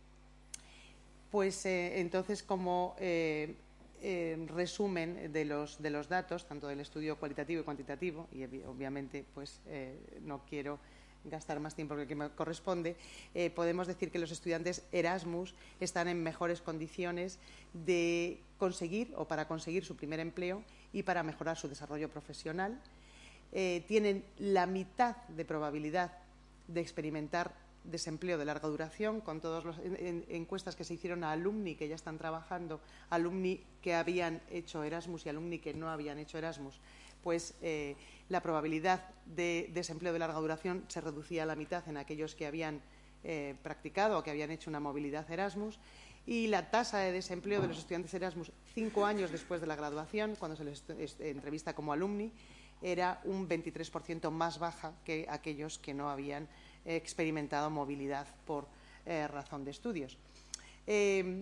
pues eh, entonces, como eh, eh, resumen de los, de los datos, tanto del estudio cualitativo y cuantitativo, y obviamente pues eh, no quiero gastar más tiempo que el que me corresponde, eh, podemos decir que los estudiantes Erasmus están en mejores condiciones de conseguir o para conseguir su primer empleo y para mejorar su desarrollo profesional. Eh, tienen la mitad de probabilidad de experimentar desempleo de larga duración, con todas las en, en, encuestas que se hicieron a alumni que ya están trabajando, alumni que habían hecho Erasmus y alumni que no habían hecho Erasmus, pues eh, la probabilidad de desempleo de larga duración se reducía a la mitad en aquellos que habían eh, practicado o que habían hecho una movilidad Erasmus, y la tasa de desempleo de los estudiantes Erasmus cinco años después de la graduación, cuando se les entrevista como alumni, era un veintitrés por ciento más baja que aquellos que no habían eh, experimentado movilidad por eh, razón de estudios. Eh,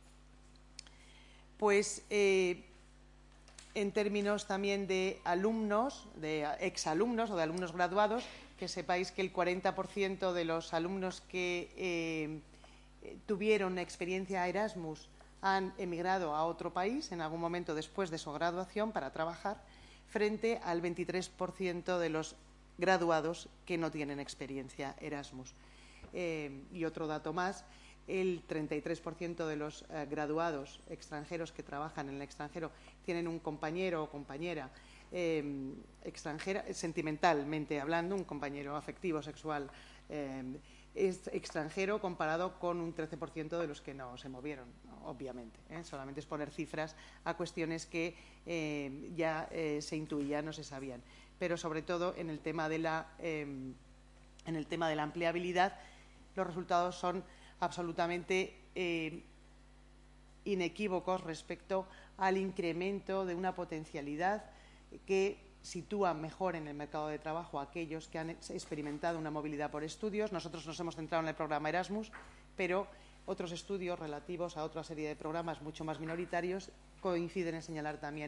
pues eh, en términos también de alumnos, de exalumnos o de alumnos graduados, que sepáis que el cuarenta por ciento de los alumnos que eh, tuvieron experiencia Erasmus han emigrado a otro país en algún momento después de su graduación para trabajar, frente al veintitrés por ciento de los graduados que no tienen experiencia Erasmus. Eh, y otro dato más: el treinta y tres por ciento de los eh, graduados extranjeros que trabajan en el extranjero tienen un compañero o compañera eh, extranjera, sentimentalmente hablando, un compañero afectivo, sexual, eh, es extranjero, comparado con un trece por ciento de los que no se movieron, ¿no? Obviamente, ¿eh? Solamente es poner cifras a cuestiones que eh, ya eh, se intuían o se sabían. Pero sobre todo en el tema de la, eh, en el tema de la empleabilidad, los resultados son absolutamente eh, inequívocos respecto al incremento de una potencialidad que sitúa mejor en el mercado de trabajo a aquellos que han experimentado una movilidad por estudios. Nosotros nos hemos centrado en el programa Erasmus, pero otros estudios relativos a otra serie de programas mucho más minoritarios coinciden en señalar también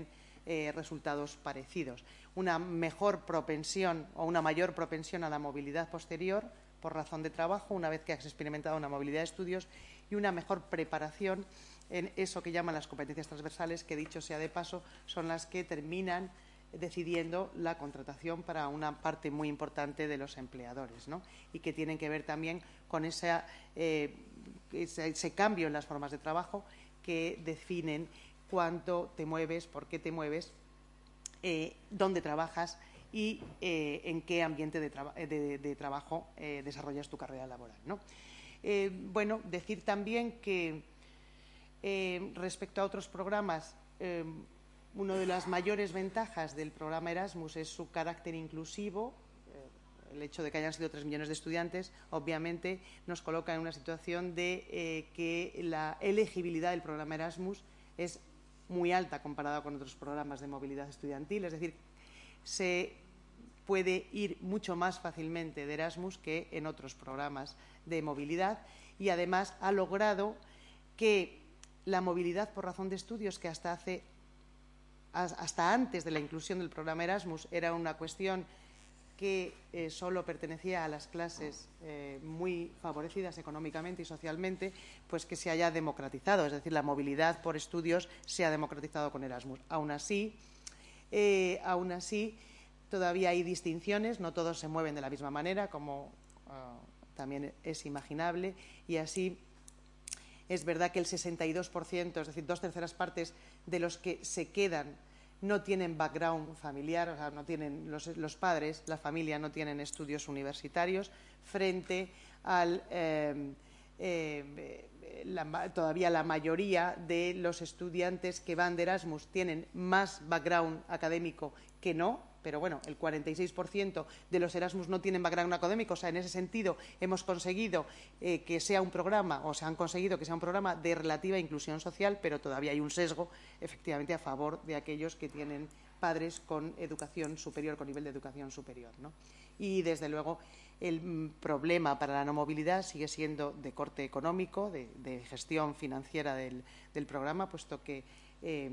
eh, resultados parecidos. Una mejor propensión o una mayor propensión a la movilidad posterior por razón de trabajo, una vez que has experimentado una movilidad de estudios, y una mejor preparación en eso que llaman las competencias transversales, que, dicho sea de paso, son las que terminan decidiendo la contratación para una parte muy importante de los empleadores, ¿no? Y que tienen que ver también con esa, eh, ese, ese cambio en las formas de trabajo que definen cuánto te mueves, por qué te mueves, eh, dónde trabajas y eh, en qué ambiente de, traba de, de trabajo eh, desarrollas tu carrera laboral, ¿no? Eh, bueno, decir también que eh, respecto a otros programas, eh, una de las mayores ventajas del programa Erasmus es su carácter inclusivo. Eh, el hecho de que hayan sido tres millones de estudiantes, obviamente, nos coloca en una situación de eh, que la elegibilidad del programa Erasmus es muy alta comparada con otros programas de movilidad estudiantil, es decir, se puede ir mucho más fácilmente de Erasmus que en otros programas de movilidad, y además ha logrado que la movilidad por razón de estudios, que hasta hace hasta antes de la inclusión del programa Erasmus era una cuestión que eh, solo pertenecía a las clases eh, muy favorecidas económicamente y socialmente, pues que se haya democratizado, es decir, la movilidad por estudios se ha democratizado con Erasmus. Aún así, eh, aún así, todavía hay distinciones, no todos se mueven de la misma manera, como uh, también es imaginable, y así es verdad que el sesenta y dos por ciento, es decir, dos terceras partes de los que se quedan no tienen background familiar, o sea, no tienen los, los padres, la familia no tienen estudios universitarios, frente al eh, eh, la, todavía la mayoría de los estudiantes que van de Erasmus tienen más background académico que no. Pero bueno, el cuarenta y seis por ciento de los Erasmus no tienen background académico, o sea, en ese sentido hemos conseguido eh, que sea un programa, o se han conseguido que sea un programa de relativa inclusión social, pero todavía hay un sesgo, efectivamente, a favor de aquellos que tienen padres con educación superior, con nivel de educación superior, ¿no? Y, desde luego, el mm, problema para la no movilidad sigue siendo de corte económico, de, de gestión financiera del, del programa, puesto que eh,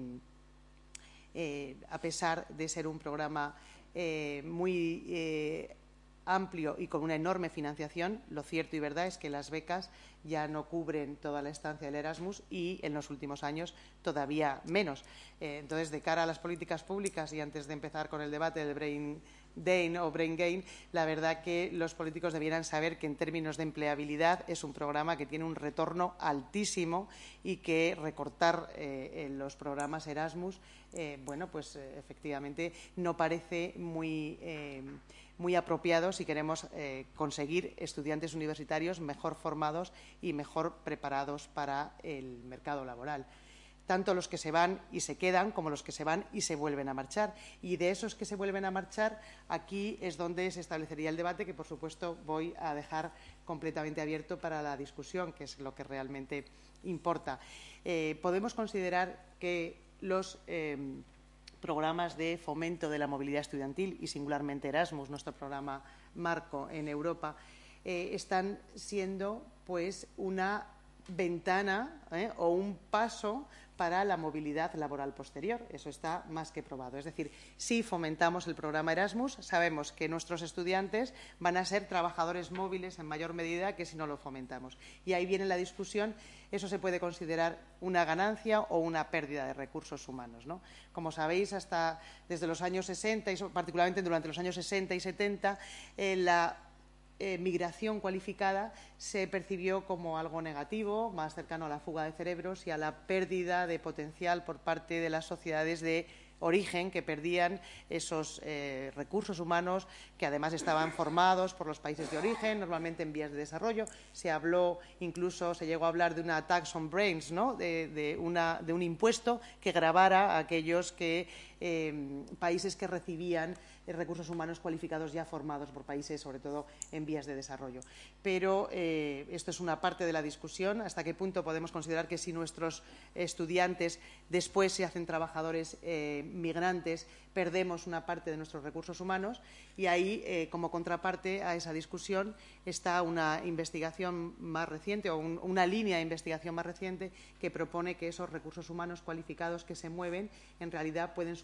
Eh, a pesar de ser un programa eh, muy eh, amplio y con una enorme financiación, lo cierto y verdad es que las becas ya no cubren toda la estancia del Erasmus y en los últimos años todavía menos. Eh, entonces, de cara a las políticas públicas, y antes de empezar con el debate del brain drain o brain gain, la verdad que los políticos debieran saber que en términos de empleabilidad es un programa que tiene un retorno altísimo y que recortar eh, en los programas Erasmus, eh, bueno, pues eh, efectivamente no parece muy, eh, muy apropiado si queremos eh, conseguir estudiantes universitarios mejor formados y mejor preparados para el mercado laboral. Tanto los que se van y se quedan como los que se van y se vuelven a marchar. Y de esos que se vuelven a marchar, aquí es donde se establecería el debate, que por supuesto voy a dejar completamente abierto para la discusión, que es lo que realmente importa. Eh, podemos considerar que los eh, programas de fomento de la movilidad estudiantil, y singularmente Erasmus, nuestro programa marco en Europa, eh, están siendo pues una ventana eh, o un paso para la movilidad laboral posterior. Eso está más que probado. Es decir, si fomentamos el programa Erasmus, sabemos que nuestros estudiantes van a ser trabajadores móviles en mayor medida que si no lo fomentamos. Y ahí viene la discusión, eso se puede considerar una ganancia o una pérdida de recursos humanos, ¿no? Como sabéis, hasta desde los años sesenta, y particularmente durante los años sesenta y setenta, eh, la Eh, migración cualificada se percibió como algo negativo, más cercano a la fuga de cerebros y a la pérdida de potencial por parte de las sociedades de origen, que perdían esos eh, recursos humanos que además estaban formados por los países de origen, normalmente en vías de desarrollo. Se habló, incluso se llegó a hablar de una tax on brains, ¿no? de, de, una, de un impuesto que gravara a aquellos que, eh, países que recibían recursos humanos cualificados ya formados por países, sobre todo en vías de desarrollo. Pero eh, esto es una parte de la discusión, hasta qué punto podemos considerar que si nuestros estudiantes después se hacen trabajadores eh, migrantes, perdemos una parte de nuestros recursos humanos, y ahí, eh, como contraparte a esa discusión, está una investigación más reciente o un, una línea de investigación más reciente que propone que esos recursos humanos cualificados que se mueven en realidad pueden suponer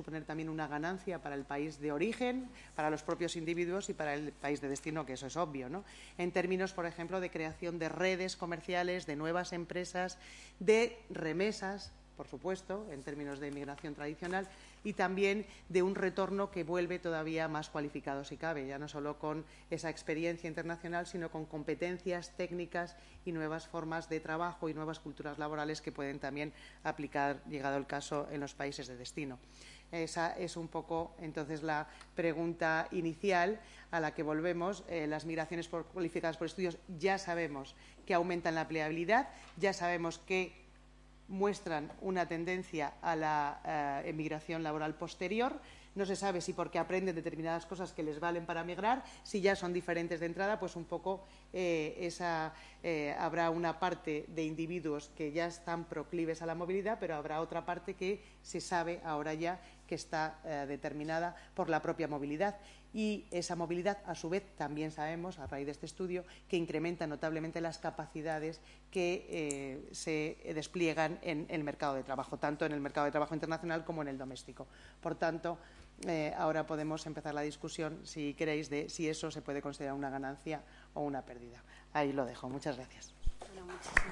suponer también una ganancia para el país de origen, para los propios individuos y para el país de destino, que eso es obvio, ¿no? En términos, por ejemplo, de creación de redes comerciales, de nuevas empresas, de remesas, por supuesto, en términos de inmigración tradicional, y también de un retorno que vuelve todavía más cualificado si cabe, ya no solo con esa experiencia internacional, sino con competencias técnicas y nuevas formas de trabajo y nuevas culturas laborales que pueden también aplicar, llegado el caso, en los países de destino. Esa es un poco, entonces, la pregunta inicial a la que volvemos. Eh, las migraciones por, cualificadas por estudios ya sabemos que aumentan la empleabilidad, ya sabemos que muestran una tendencia a la eh, emigración laboral posterior. No se sabe si porque aprenden determinadas cosas que les valen para migrar, si ya son diferentes de entrada, pues un poco eh, esa, eh, habrá una parte de individuos que ya están proclives a la movilidad, pero habrá otra parte que se sabe ahora ya que está eh, determinada por la propia movilidad. Y esa movilidad, a su vez, también sabemos, a raíz de este estudio, que incrementa notablemente las capacidades que eh, se despliegan en el mercado de trabajo, tanto en el mercado de trabajo internacional como en el doméstico. Por tanto, eh, ahora podemos empezar la discusión, si queréis, de si eso se puede considerar una ganancia o una pérdida. Ahí lo dejo. Muchas gracias. Bueno, muchísimas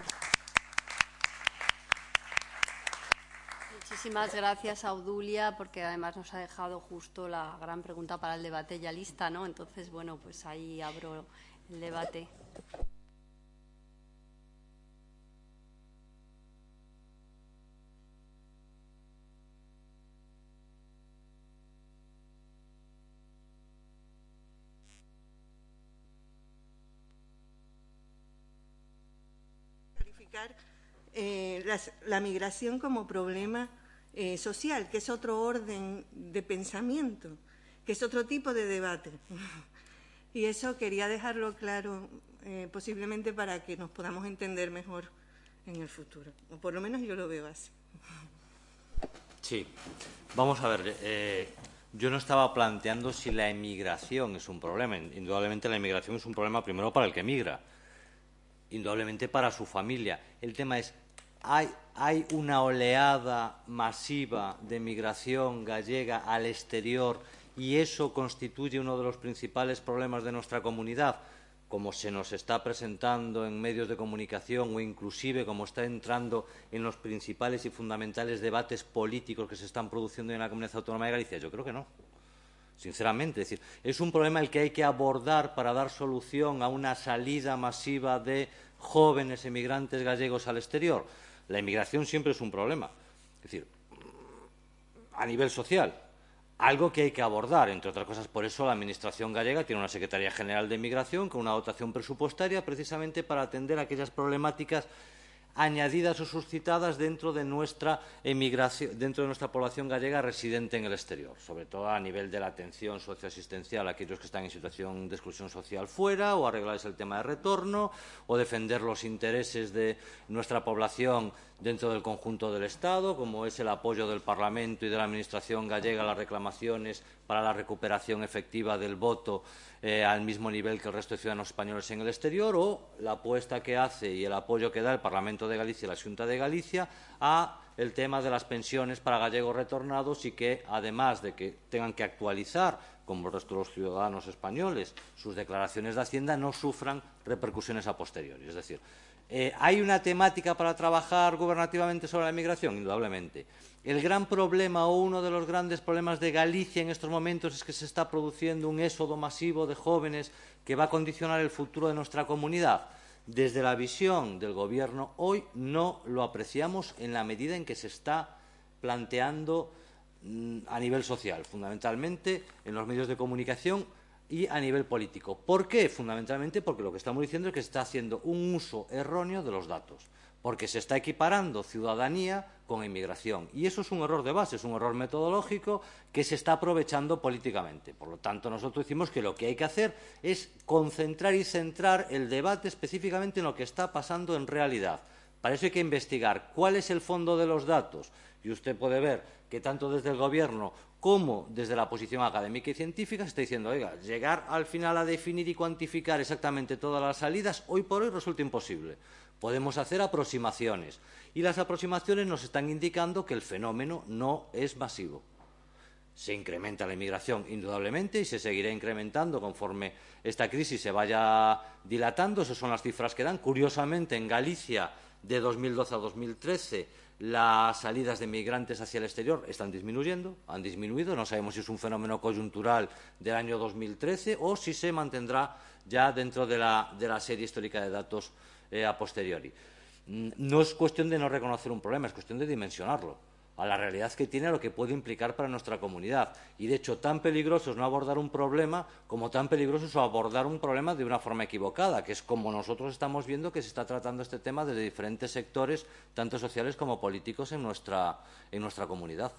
Muchísimas gracias a Obdulia, porque además nos ha dejado justo la gran pregunta para el debate ya lista, ¿no? Entonces, bueno, pues ahí abro el debate. Calificar eh, las, la migración como problema eh, social, que es otro orden de pensamiento, que es otro tipo de debate. Y eso quería dejarlo claro, eh, posiblemente para que nos podamos entender mejor en el futuro. O por lo menos yo lo veo así. Sí. Vamos a ver. Eh, yo no estaba planteando si la emigración es un problema. Indudablemente la emigración es un problema primero para el que emigra, indudablemente para su familia. El tema es, ¿hay, hay una oleada masiva de migración gallega al exterior y eso constituye uno de los principales problemas de nuestra comunidad, como se nos está presentando en medios de comunicación o inclusive como está entrando en los principales y fundamentales debates políticos que se están produciendo en la Comunidad Autónoma de Galicia? Yo creo que no. Sinceramente, es decir, es un problema el que hay que abordar para dar solución a una salida masiva de jóvenes emigrantes gallegos al exterior. La emigración siempre es un problema, es decir, a nivel social, algo que hay que abordar, entre otras cosas. Por eso la Administración gallega tiene una Secretaría General de Migración con una dotación presupuestaria precisamente para atender aquellas problemáticas añadidas o suscitadas dentro de nuestra emigración, dentro de nuestra población gallega residente en el exterior, sobre todo a nivel de la atención socioasistencial a aquellos que están en situación de exclusión social fuera, o arreglarles el tema de retorno, o defender los intereses de nuestra población dentro del conjunto del Estado, como es el apoyo del Parlamento y de la Administración gallega a las reclamaciones para la recuperación efectiva del voto eh, al mismo nivel que el resto de ciudadanos españoles en el exterior, o la apuesta que hace y el apoyo que da el Parlamento de Galicia y la Xunta de Galicia a el tema de las pensiones para gallegos retornados, y que, además de que tengan que actualizar, como el resto de los ciudadanos españoles, sus declaraciones de Hacienda, no sufran repercusiones a posteriori. Es decir, eh, ¿hay una temática para trabajar gubernativamente sobre la inmigración? Indudablemente. El gran problema, o uno de los grandes problemas de Galicia en estos momentos, es que se está produciendo un éxodo masivo de jóvenes que va a condicionar el futuro de nuestra comunidad. Desde la visión del Gobierno hoy no lo apreciamos en la medida en que se está planteando mmm, a nivel social, fundamentalmente en los medios de comunicación y a nivel político. ¿Por qué? Fundamentalmente porque lo que estamos diciendo es que se está haciendo un uso erróneo de los datos, porque se está equiparando ciudadanía con inmigración. Y eso es un error de base, es un error metodológico que se está aprovechando políticamente. Por lo tanto, nosotros decimos que lo que hay que hacer es concentrar y centrar el debate específicamente en lo que está pasando en realidad. Para eso hay que investigar cuál es el fondo de los datos. Y usted puede ver que tanto desde el Gobierno como desde la posición académica y científica se está diciendo, oiga, llegar al final a definir y cuantificar exactamente todas las salidas, hoy por hoy resulta imposible. Podemos hacer aproximaciones, y las aproximaciones nos están indicando que el fenómeno no es masivo. Se incrementa la inmigración indudablemente y se seguirá incrementando conforme esta crisis se vaya dilatando. Esas son las cifras que dan. Curiosamente, en Galicia, de dos mil doce a dos mil trece, las salidas de migrantes hacia el exterior están disminuyendo, han disminuido. No sabemos si es un fenómeno coyuntural del año dos mil trece o si se mantendrá ya dentro de la, de la serie histórica de datos eh, a posteriori. No es cuestión de no reconocer un problema, es cuestión de dimensionarlo a la realidad que tiene, a lo que puede implicar para nuestra comunidad. Y, de hecho, tan peligroso es no abordar un problema como tan peligroso es abordar un problema de una forma equivocada, que es como nosotros estamos viendo que se está tratando este tema desde diferentes sectores, tanto sociales como políticos, en nuestra, en nuestra comunidad.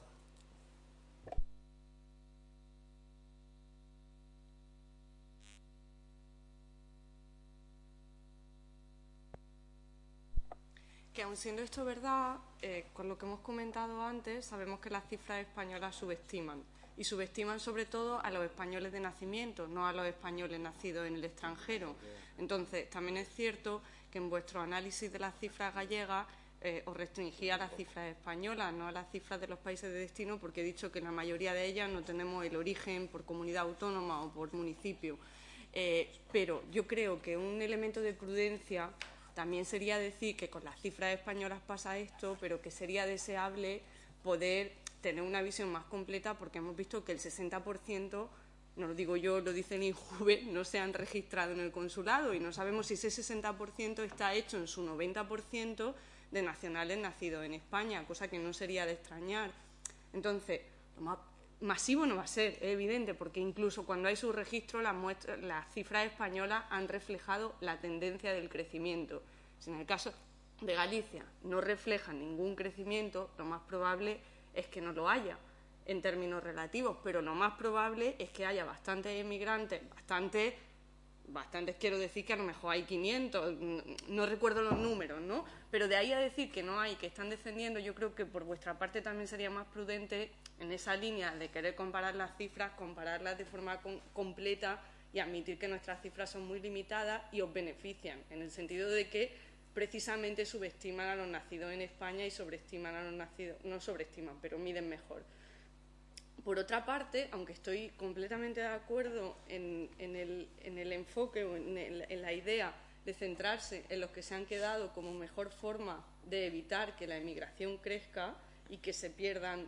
Que aun siendo esto verdad, eh, con lo que hemos comentado antes, sabemos que las cifras españolas subestiman, y subestiman sobre todo a los españoles de nacimiento, no a los españoles nacidos en el extranjero. Entonces, también es cierto que en vuestro análisis de las cifras gallegas eh, os restringía a las cifras españolas, no a las cifras de los países de destino, porque he dicho que en la mayoría de ellas no tenemos el origen por comunidad autónoma o por municipio. Eh, pero yo creo que un elemento de prudencia también sería decir que con las cifras españolas pasa esto, pero que sería deseable poder tener una visión más completa, porque hemos visto que el sesenta por ciento, no lo digo yo, lo dice el INJUVE, no se han registrado en el consulado, y no sabemos si ese sesenta por ciento está hecho en su noventa por ciento de nacionales nacidos en España, cosa que no sería de extrañar. Entonces, lo más masivo no va a ser, es evidente, porque incluso cuando hay su registro, las, muestras, las cifras españolas han reflejado la tendencia del crecimiento. Si en el caso de Galicia no reflejan ningún crecimiento, lo más probable es que no lo haya en términos relativos, pero lo más probable es que haya bastantes emigrantes, bastantes, bastantes quiero decir que a lo mejor hay quinientos, no recuerdo los números, ¿no? Pero de ahí a decir que no hay, que están descendiendo, yo creo que por vuestra parte también sería más prudente en esa línea de querer comparar las cifras, compararlas de forma com completa y admitir que nuestras cifras son muy limitadas y os benefician, en el sentido de que precisamente subestiman a los nacidos en España y sobreestiman a los nacidos, no sobreestiman, pero miden mejor. Por otra parte, aunque estoy completamente de acuerdo en, en, el, en el enfoque o en, el, en la idea de centrarse en los que se han quedado como mejor forma de evitar que la emigración crezca y que se pierdan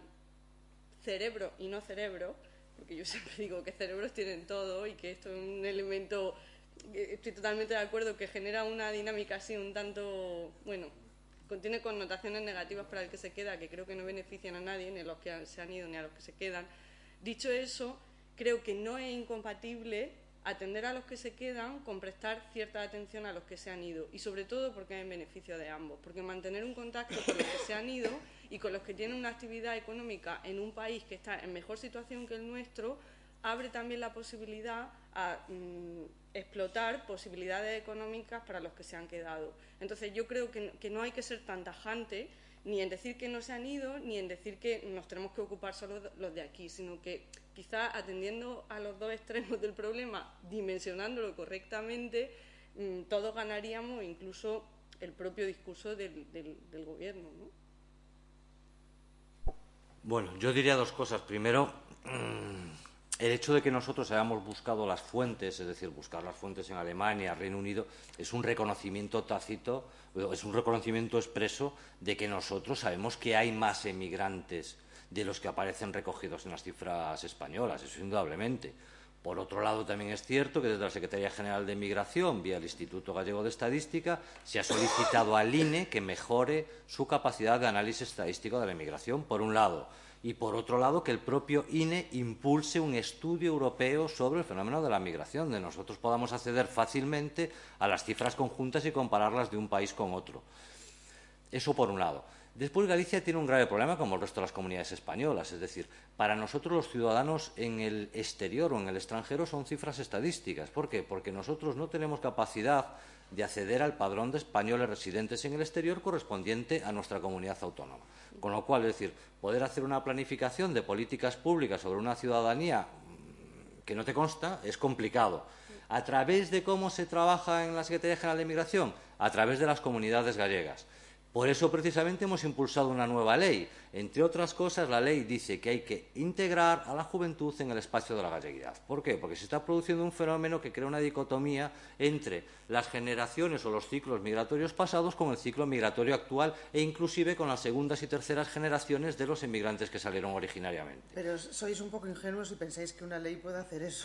cerebro y no cerebro, porque yo siempre digo que cerebros tienen todo y que esto es un elemento, estoy totalmente de acuerdo, que genera una dinámica así un tanto, bueno, contiene connotaciones negativas para el que se queda, que creo que no benefician a nadie, ni a los que se han ido ni a los que se quedan. Dicho eso, creo que no es incompatible atender a los que se quedan con prestar cierta atención a los que se han ido, y sobre todo porque es en beneficio de ambos, porque mantener un contacto con los que se han ido y con los que tienen una actividad económica en un país que está en mejor situación que el nuestro abre también la posibilidad a mmm, explotar posibilidades económicas para los que se han quedado. Entonces yo creo que, que no hay que ser tan tajante ni en decir que no se han ido, ni en decir que nos tenemos que ocupar solo los de aquí, sino que quizá atendiendo a los dos extremos del problema, dimensionándolo correctamente, mmm, todos ganaríamos, incluso el propio discurso del, del, del gobierno, ¿no? Bueno, yo diría dos cosas. Primero, el hecho de que nosotros hayamos buscado las fuentes, es decir, buscar las fuentes en Alemania, Reino Unido, es un reconocimiento tácito, es un reconocimiento expreso de que nosotros sabemos que hay más emigrantes de los que aparecen recogidos en las cifras españolas, eso indudablemente. Por otro lado, también es cierto que desde la Secretaría General de Migración, vía el Instituto Gallego de Estadística, se ha solicitado al I N E que mejore su capacidad de análisis estadístico de la inmigración, por un lado, y por otro lado, que el propio I N E impulse un estudio europeo sobre el fenómeno de la migración, donde nosotros podamos acceder fácilmente a las cifras conjuntas y compararlas de un país con otro. Eso por un lado. Después, Galicia tiene un grave problema como el resto de las comunidades españolas, es decir, para nosotros los ciudadanos en el exterior o en el extranjero son cifras estadísticas. ¿Por qué? Porque nosotros no tenemos capacidad de acceder al padrón de españoles residentes en el exterior correspondiente a nuestra comunidad autónoma. Con lo cual, es decir, poder hacer una planificación de políticas públicas sobre una ciudadanía que no te consta es complicado. ¿A través de cómo se trabaja en la Secretaría General de Migración? A través de las comunidades gallegas. Por eso, precisamente, hemos impulsado una nueva ley. Entre otras cosas, la ley dice que hay que integrar a la juventud en el espacio de la galleguidad. ¿Por qué? Porque se está produciendo un fenómeno que crea una dicotomía entre las generaciones o los ciclos migratorios pasados con el ciclo migratorio actual e inclusive con las segundas y terceras generaciones de los inmigrantes que salieron originariamente. Pero sois un poco ingenuos si pensáis que una ley puede hacer eso.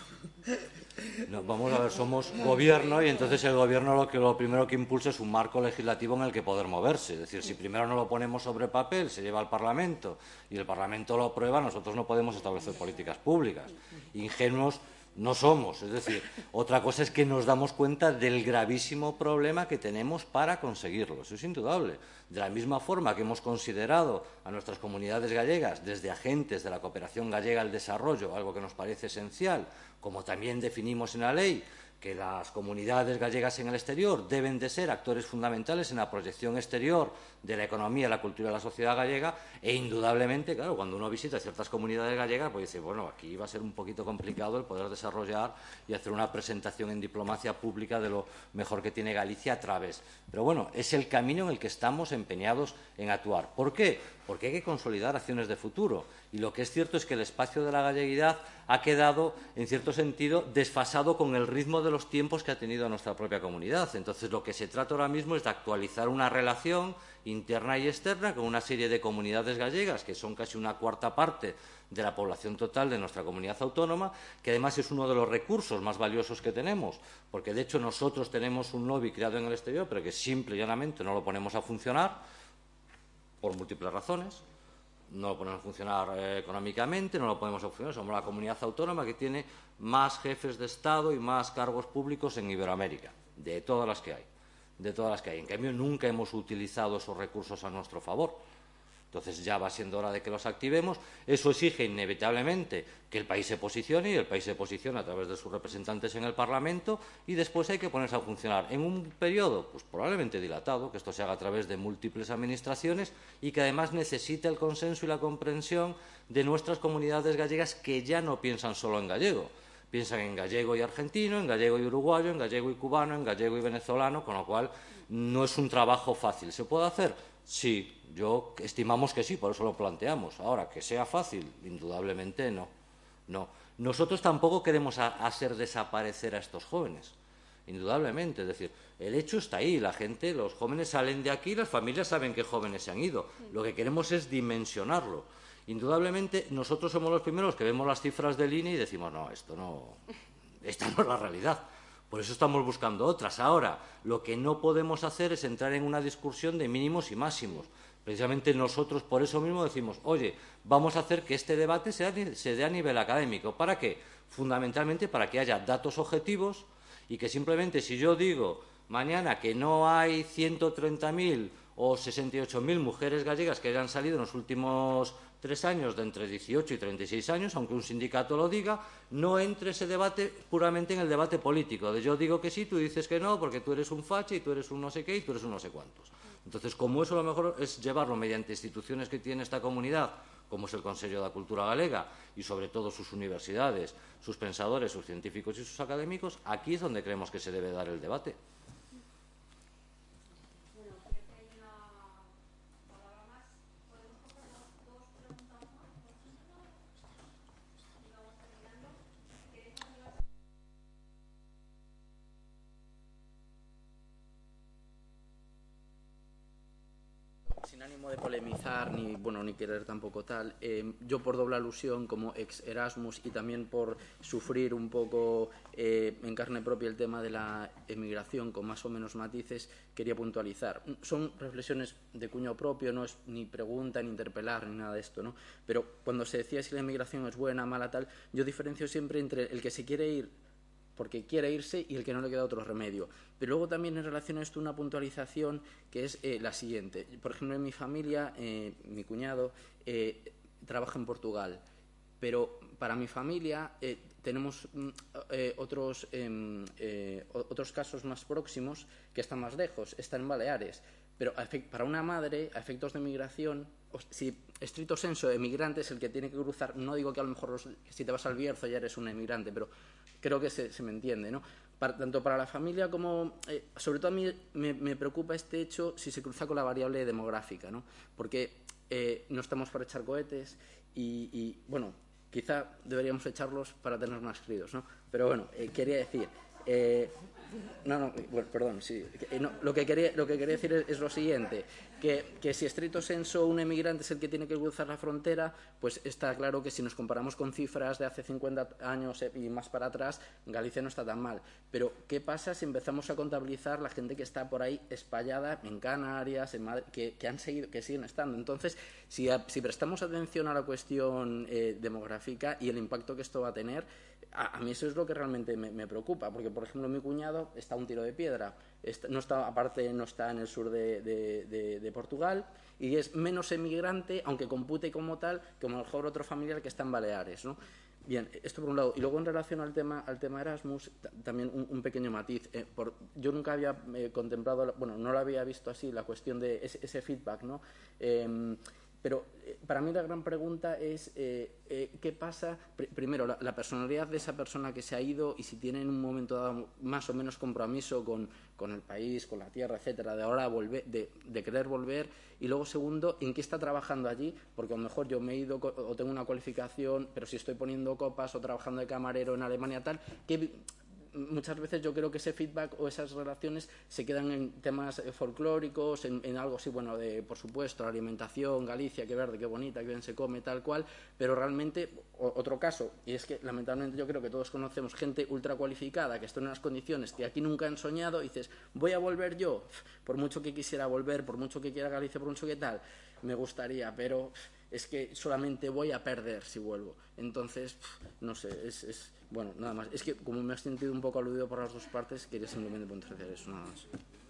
No, vamos a ver, somos gobierno y entonces el gobierno lo, que, lo primero que impulsa es un marco legislativo en el que poder moverse. Es decir, si primero no lo ponemos sobre papel, se lleva al Parlamento y el Parlamento lo aprueba, nosotros no podemos establecer políticas públicas. Ingenuos no somos. Es decir, otra cosa es que nos damos cuenta del gravísimo problema que tenemos para conseguirlo. Eso es indudable. De la misma forma que hemos considerado a nuestras comunidades gallegas desde agentes de la cooperación gallega al desarrollo, algo que nos parece esencial, como también definimos en la ley que las comunidades gallegas en el exterior deben de ser actores fundamentales en la proyección exterior de la economía, la cultura y la sociedad gallega, e indudablemente, claro, cuando uno visita ciertas comunidades gallegas, pues dice, bueno, aquí va a ser un poquito complicado el poder desarrollar y hacer una presentación en diplomacia pública de lo mejor que tiene Galicia a través. Pero bueno, es el camino en el que estamos empeñados en actuar. ¿Por qué? Porque hay que consolidar acciones de futuro. Y lo que es cierto es que el espacio de la galleguidad ha quedado, en cierto sentido, desfasado con el ritmo de los tiempos que ha tenido nuestra propia comunidad. Entonces, lo que se trata ahora mismo es de actualizar una relación interna y externa con una serie de comunidades gallegas, que son casi una cuarta parte de la población total de nuestra comunidad autónoma, que además es uno de los recursos más valiosos que tenemos, porque de hecho nosotros tenemos un lobby creado en el exterior, pero que simple y llanamente no lo ponemos a funcionar, por múltiples razones. No lo ponemos a funcionar eh, económicamente, no lo podemos a funcionar. Somos la comunidad autónoma que tiene más jefes de Estado y más cargos públicos en Iberoamérica, de todas las que hay. de todas las que hay. En cambio, nunca hemos utilizado esos recursos a nuestro favor. Entonces, ya va siendo hora de que los activemos. Eso exige, inevitablemente, que el país se posicione, y el país se posiciona a través de sus representantes en el Parlamento, y después hay que ponerse a funcionar en un periodo, pues probablemente dilatado, que esto se haga a través de múltiples administraciones, y que además necesita el consenso y la comprensión de nuestras comunidades gallegas, que ya no piensan solo en gallego. Piensan en gallego y argentino, en gallego y uruguayo, en gallego y cubano, en gallego y venezolano, con lo cual no es un trabajo fácil. ¿Se puede hacer? Sí, yo estimamos que sí, por eso lo planteamos. Ahora, que sea fácil, indudablemente no. no. Nosotros tampoco queremos a, hacer desaparecer a estos jóvenes, indudablemente. Es decir, el hecho está ahí, la gente, los jóvenes salen de aquí, las familias saben qué jóvenes se han ido. Lo que queremos es dimensionarlo. Indudablemente, nosotros somos los primeros que vemos las cifras del I N E y decimos, no, esto no, esta no es la realidad. Por eso estamos buscando otras. Ahora, lo que no podemos hacer es entrar en una discusión de mínimos y máximos. Precisamente nosotros, por eso mismo, decimos, oye, vamos a hacer que este debate sea, se dé a nivel académico. ¿Para qué? Fundamentalmente para que haya datos objetivos y que simplemente si yo digo mañana que no hay ciento treinta mil o sesenta y ocho mil mujeres gallegas que hayan salido en los últimos tres años de entre dieciocho y treinta y seis años, aunque un sindicato lo diga, no entre ese debate puramente en el debate político, de yo digo que sí, tú dices que no, porque tú eres un facha y tú eres un no sé qué y tú eres un no sé cuántos. Entonces, como eso, lo mejor es llevarlo mediante instituciones que tiene esta comunidad, como es el Consello de la Cultura Galega y sobre todo sus universidades, sus pensadores, sus científicos y sus académicos, aquí es donde creemos que se debe dar el debate. Sin ánimo de polemizar ni bueno ni querer tampoco tal, eh, yo por doble alusión como ex Erasmus y también por sufrir un poco eh, en carne propia el tema de la emigración con más o menos matices, quería puntualizar. Son reflexiones de cuño propio, no es ni pregunta, ni interpelar, ni nada de esto, ¿no? Pero cuando se decía si la emigración es buena, mala, tal, yo diferencio siempre entre el que se quiere ir porque quiere irse y el que no le queda otro remedio. Pero luego también en relación a esto una puntualización que es eh, la siguiente. Por ejemplo, en mi familia, eh, mi cuñado eh, trabaja en Portugal, pero para mi familia eh, tenemos eh, otros, eh, eh, otros casos más próximos que están más lejos, están en Baleares. Pero para una madre, a efectos de migración, si estricto senso, emigrante es el que tiene que cruzar, no digo que a lo mejor los, si te vas al Bierzo ya eres un emigrante, pero creo que se, se me entiende, ¿no? para, tanto para la familia como, eh, sobre todo a mí me, me preocupa este hecho si se cruza con la variable demográfica, ¿no? Porque eh, no estamos para echar cohetes y, y, bueno, quizá deberíamos echarlos para tener más críos, ¿no? Pero bueno, eh, quería decir... Eh, No, no, bueno, perdón, sí. No, lo, que quería, lo que quería decir es, es lo siguiente, que, que si estricto senso un emigrante es el que tiene que cruzar la frontera, pues está claro que si nos comparamos con cifras de hace cincuenta años y más para atrás, Galicia no está tan mal. Pero, ¿qué pasa si empezamos a contabilizar la gente que está por ahí espallada en Canarias, en Madrid, que, que han seguido, que siguen estando? Entonces, si, a, si prestamos atención a la cuestión eh, demográfica y el impacto que esto va a tener, a, a mí eso es lo que realmente me, me preocupa, porque, por ejemplo, mi cuñado está a un tiro de piedra, está, no está, aparte no está en el sur de, de, de, de Portugal, y es menos emigrante, aunque compute como tal, que a lo mejor otro familiar que está en Baleares, ¿no? Bien, esto por un lado. Y luego en relación al tema, al tema Erasmus, también un, un pequeño matiz. Eh, por, yo nunca había eh, contemplado, bueno, no lo había visto así, la cuestión de ese, ese feedback, ¿no? Eh, Pero eh, para mí la gran pregunta es eh, eh, qué pasa, pr primero, la, la personalidad de esa persona que se ha ido y si tiene en un momento dado más o menos compromiso con, con el país, con la tierra, etcétera, de ahora volver, de, de querer volver. Y luego, segundo, en qué está trabajando allí, porque a lo mejor yo me he ido o tengo una cualificación, pero si estoy poniendo copas o trabajando de camarero en Alemania, tal, que... Muchas veces yo creo que ese feedback o esas relaciones se quedan en temas folclóricos, en, en algo así, bueno, de, por supuesto, la alimentación, Galicia, qué verde, qué bonita, qué bien se come, tal cual, pero realmente, o, otro caso, y es que lamentablemente yo creo que todos conocemos gente ultra cualificada que está en unas condiciones que aquí nunca han soñado y dices, voy a volver yo, por mucho que quisiera volver, por mucho que quiera Galicia, por mucho que tal, me gustaría, pero es que solamente voy a perder si vuelvo. Entonces, no sé, es... es bueno, nada más. Es que como me has sentido un poco aludido por las dos partes, quería simplemente puntualizar eso, nada más.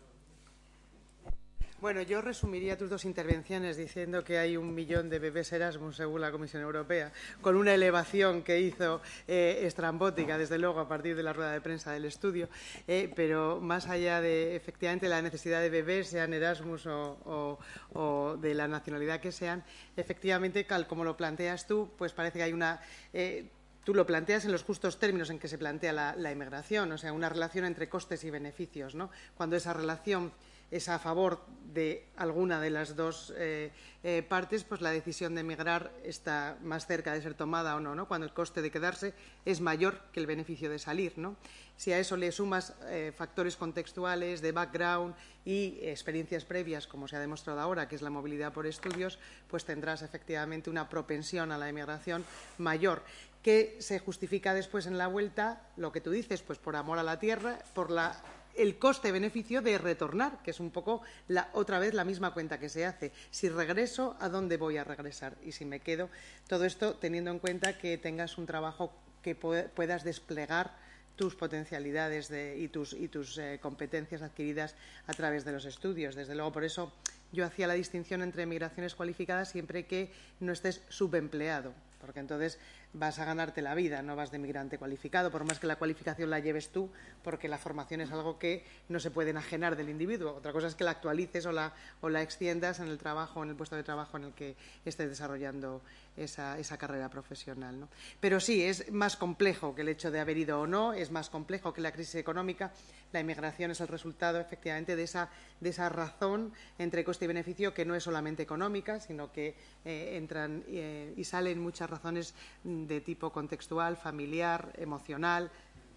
Bueno, yo resumiría tus dos intervenciones diciendo que hay un millón de bebés Erasmus según la Comisión Europea, con una elevación que hizo eh, estrambótica, desde luego, a partir de la rueda de prensa del estudio, eh, pero más allá de, efectivamente, la necesidad de bebés, sean Erasmus o, o, o de la nacionalidad que sean, efectivamente, tal como lo planteas tú, pues parece que hay una... Eh, Tú lo planteas en los justos términos en que se plantea la, la emigración, o sea, una relación entre costes y beneficios, ¿no? Cuando esa relación es a favor de alguna de las dos eh, eh, partes, pues la decisión de emigrar está más cerca de ser tomada o no, ¿no? Cuando el coste de quedarse es mayor que el beneficio de salir, ¿no? Si a eso le sumas eh, factores contextuales, de background y experiencias previas, como se ha demostrado ahora, que es la movilidad por estudios, pues tendrás efectivamente una propensión a la emigración mayor, que se justifica después en la vuelta, lo que tú dices, pues por amor a la tierra, por la, el coste-beneficio de retornar, que es un poco la, otra vez la misma cuenta que se hace. Si regreso, ¿a dónde voy a regresar? Y si me quedo, todo esto teniendo en cuenta que tengas un trabajo que puedas desplegar tus potencialidades de, y tus, y tus eh, competencias adquiridas a través de los estudios. Desde luego, por eso yo hacía la distinción entre migraciones cualificadas siempre que no estés subempleado, porque entonces vas a ganarte la vida, no vas de migrante cualificado, por más que la cualificación la lleves tú, porque la formación es algo que no se puede enajenar del individuo. Otra cosa es que la actualices o la, o la extiendas en el trabajo, en el puesto de trabajo en el que estés desarrollando esa, esa carrera profesional, ¿no? Pero sí, es más complejo que el hecho de haber ido o no, es más complejo que la crisis económica. La inmigración es el resultado, efectivamente, de esa, de esa razón entre coste y beneficio, que no es solamente económica, sino que eh, entran eh, y salen muchas razones de tipo contextual, familiar, emocional.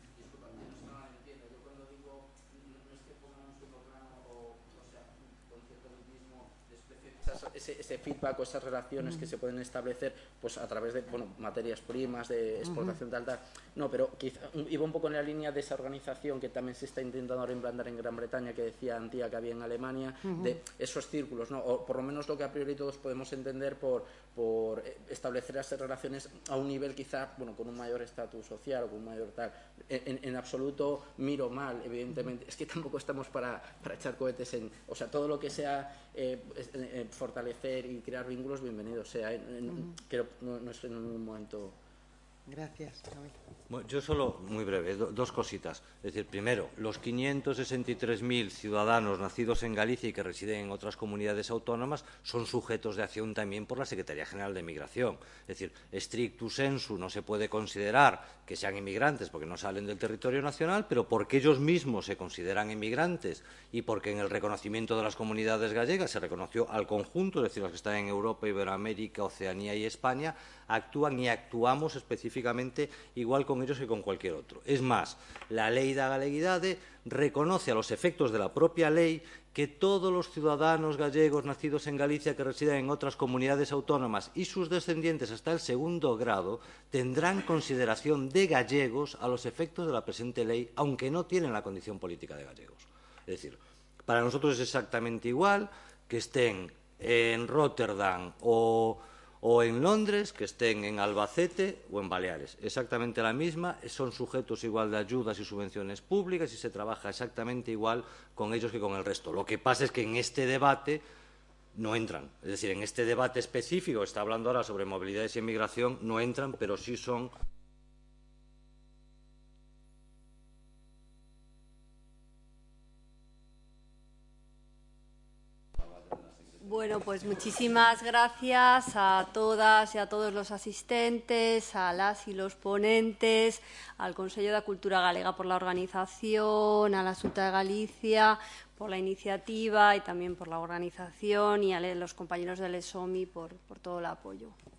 Ese, ese feedback o esas relaciones uh-huh. que se pueden establecer pues a través de bueno, materias primas, de exportación, uh-huh. tal, tal. No, pero quizá, iba un poco en la línea de esa organización que también se está intentando ahora implantar en Gran Bretaña, que decía Antía que había en Alemania, uh-huh. de esos círculos, ¿no? O por lo menos lo que a priori todos podemos entender por, por establecer esas relaciones a un nivel quizá, bueno, con un mayor estatus social o con un mayor tal. En, en absoluto miro mal, evidentemente. Uh-huh. Es que tampoco estamos para, para echar cohetes en... O sea, todo lo que sea eh, eh, fortalecer y crear vínculos, bienvenidos sea. En, en, uh-huh. Creo no, no es en ningún momento Gracias. Bueno, yo solo, muy breve, do, dos cositas. Es decir, primero, los quinientos sesenta y tres mil ciudadanos nacidos en Galicia y que residen en otras comunidades autónomas son sujetos de acción también por la Secretaría General de Migración. Es decir, stricto sensu no se puede considerar que sean inmigrantes porque no salen del territorio nacional, pero porque ellos mismos se consideran inmigrantes y porque en el reconocimiento de las comunidades gallegas se reconoció al conjunto, es decir, las que están en Europa, Iberoamérica, Oceanía y España, actúan y actuamos específicamente igual con ellos que con cualquier otro. Es más, la lei da galeguidade reconoce a los efectos de la propia ley que todos los ciudadanos gallegos nacidos en Galicia que residen en otras comunidades autónomas y sus descendientes hasta el segundo grado tendrán consideración de gallegos a los efectos de la presente ley, aunque no tienen la condición política de gallegos. Es decir, para nosotros es exactamente igual que estén en Rotterdam o o en Londres, que estén en Albacete o en Baleares. Exactamente la misma, son sujetos igual de ayudas y subvenciones públicas y se trabaja exactamente igual con ellos que con el resto. Lo que pasa es que en este debate no entran. Es decir, en este debate específico, está hablando ahora sobre movilidades y inmigración, no entran, pero sí son... Bueno, pues muchísimas gracias a todas y a todos los asistentes, a las y los ponentes, al Consello da Cultura Galega por la organización, a la Xunta de Galicia por la iniciativa y también por la organización y a los compañeros del ESOMI por, por todo el apoyo.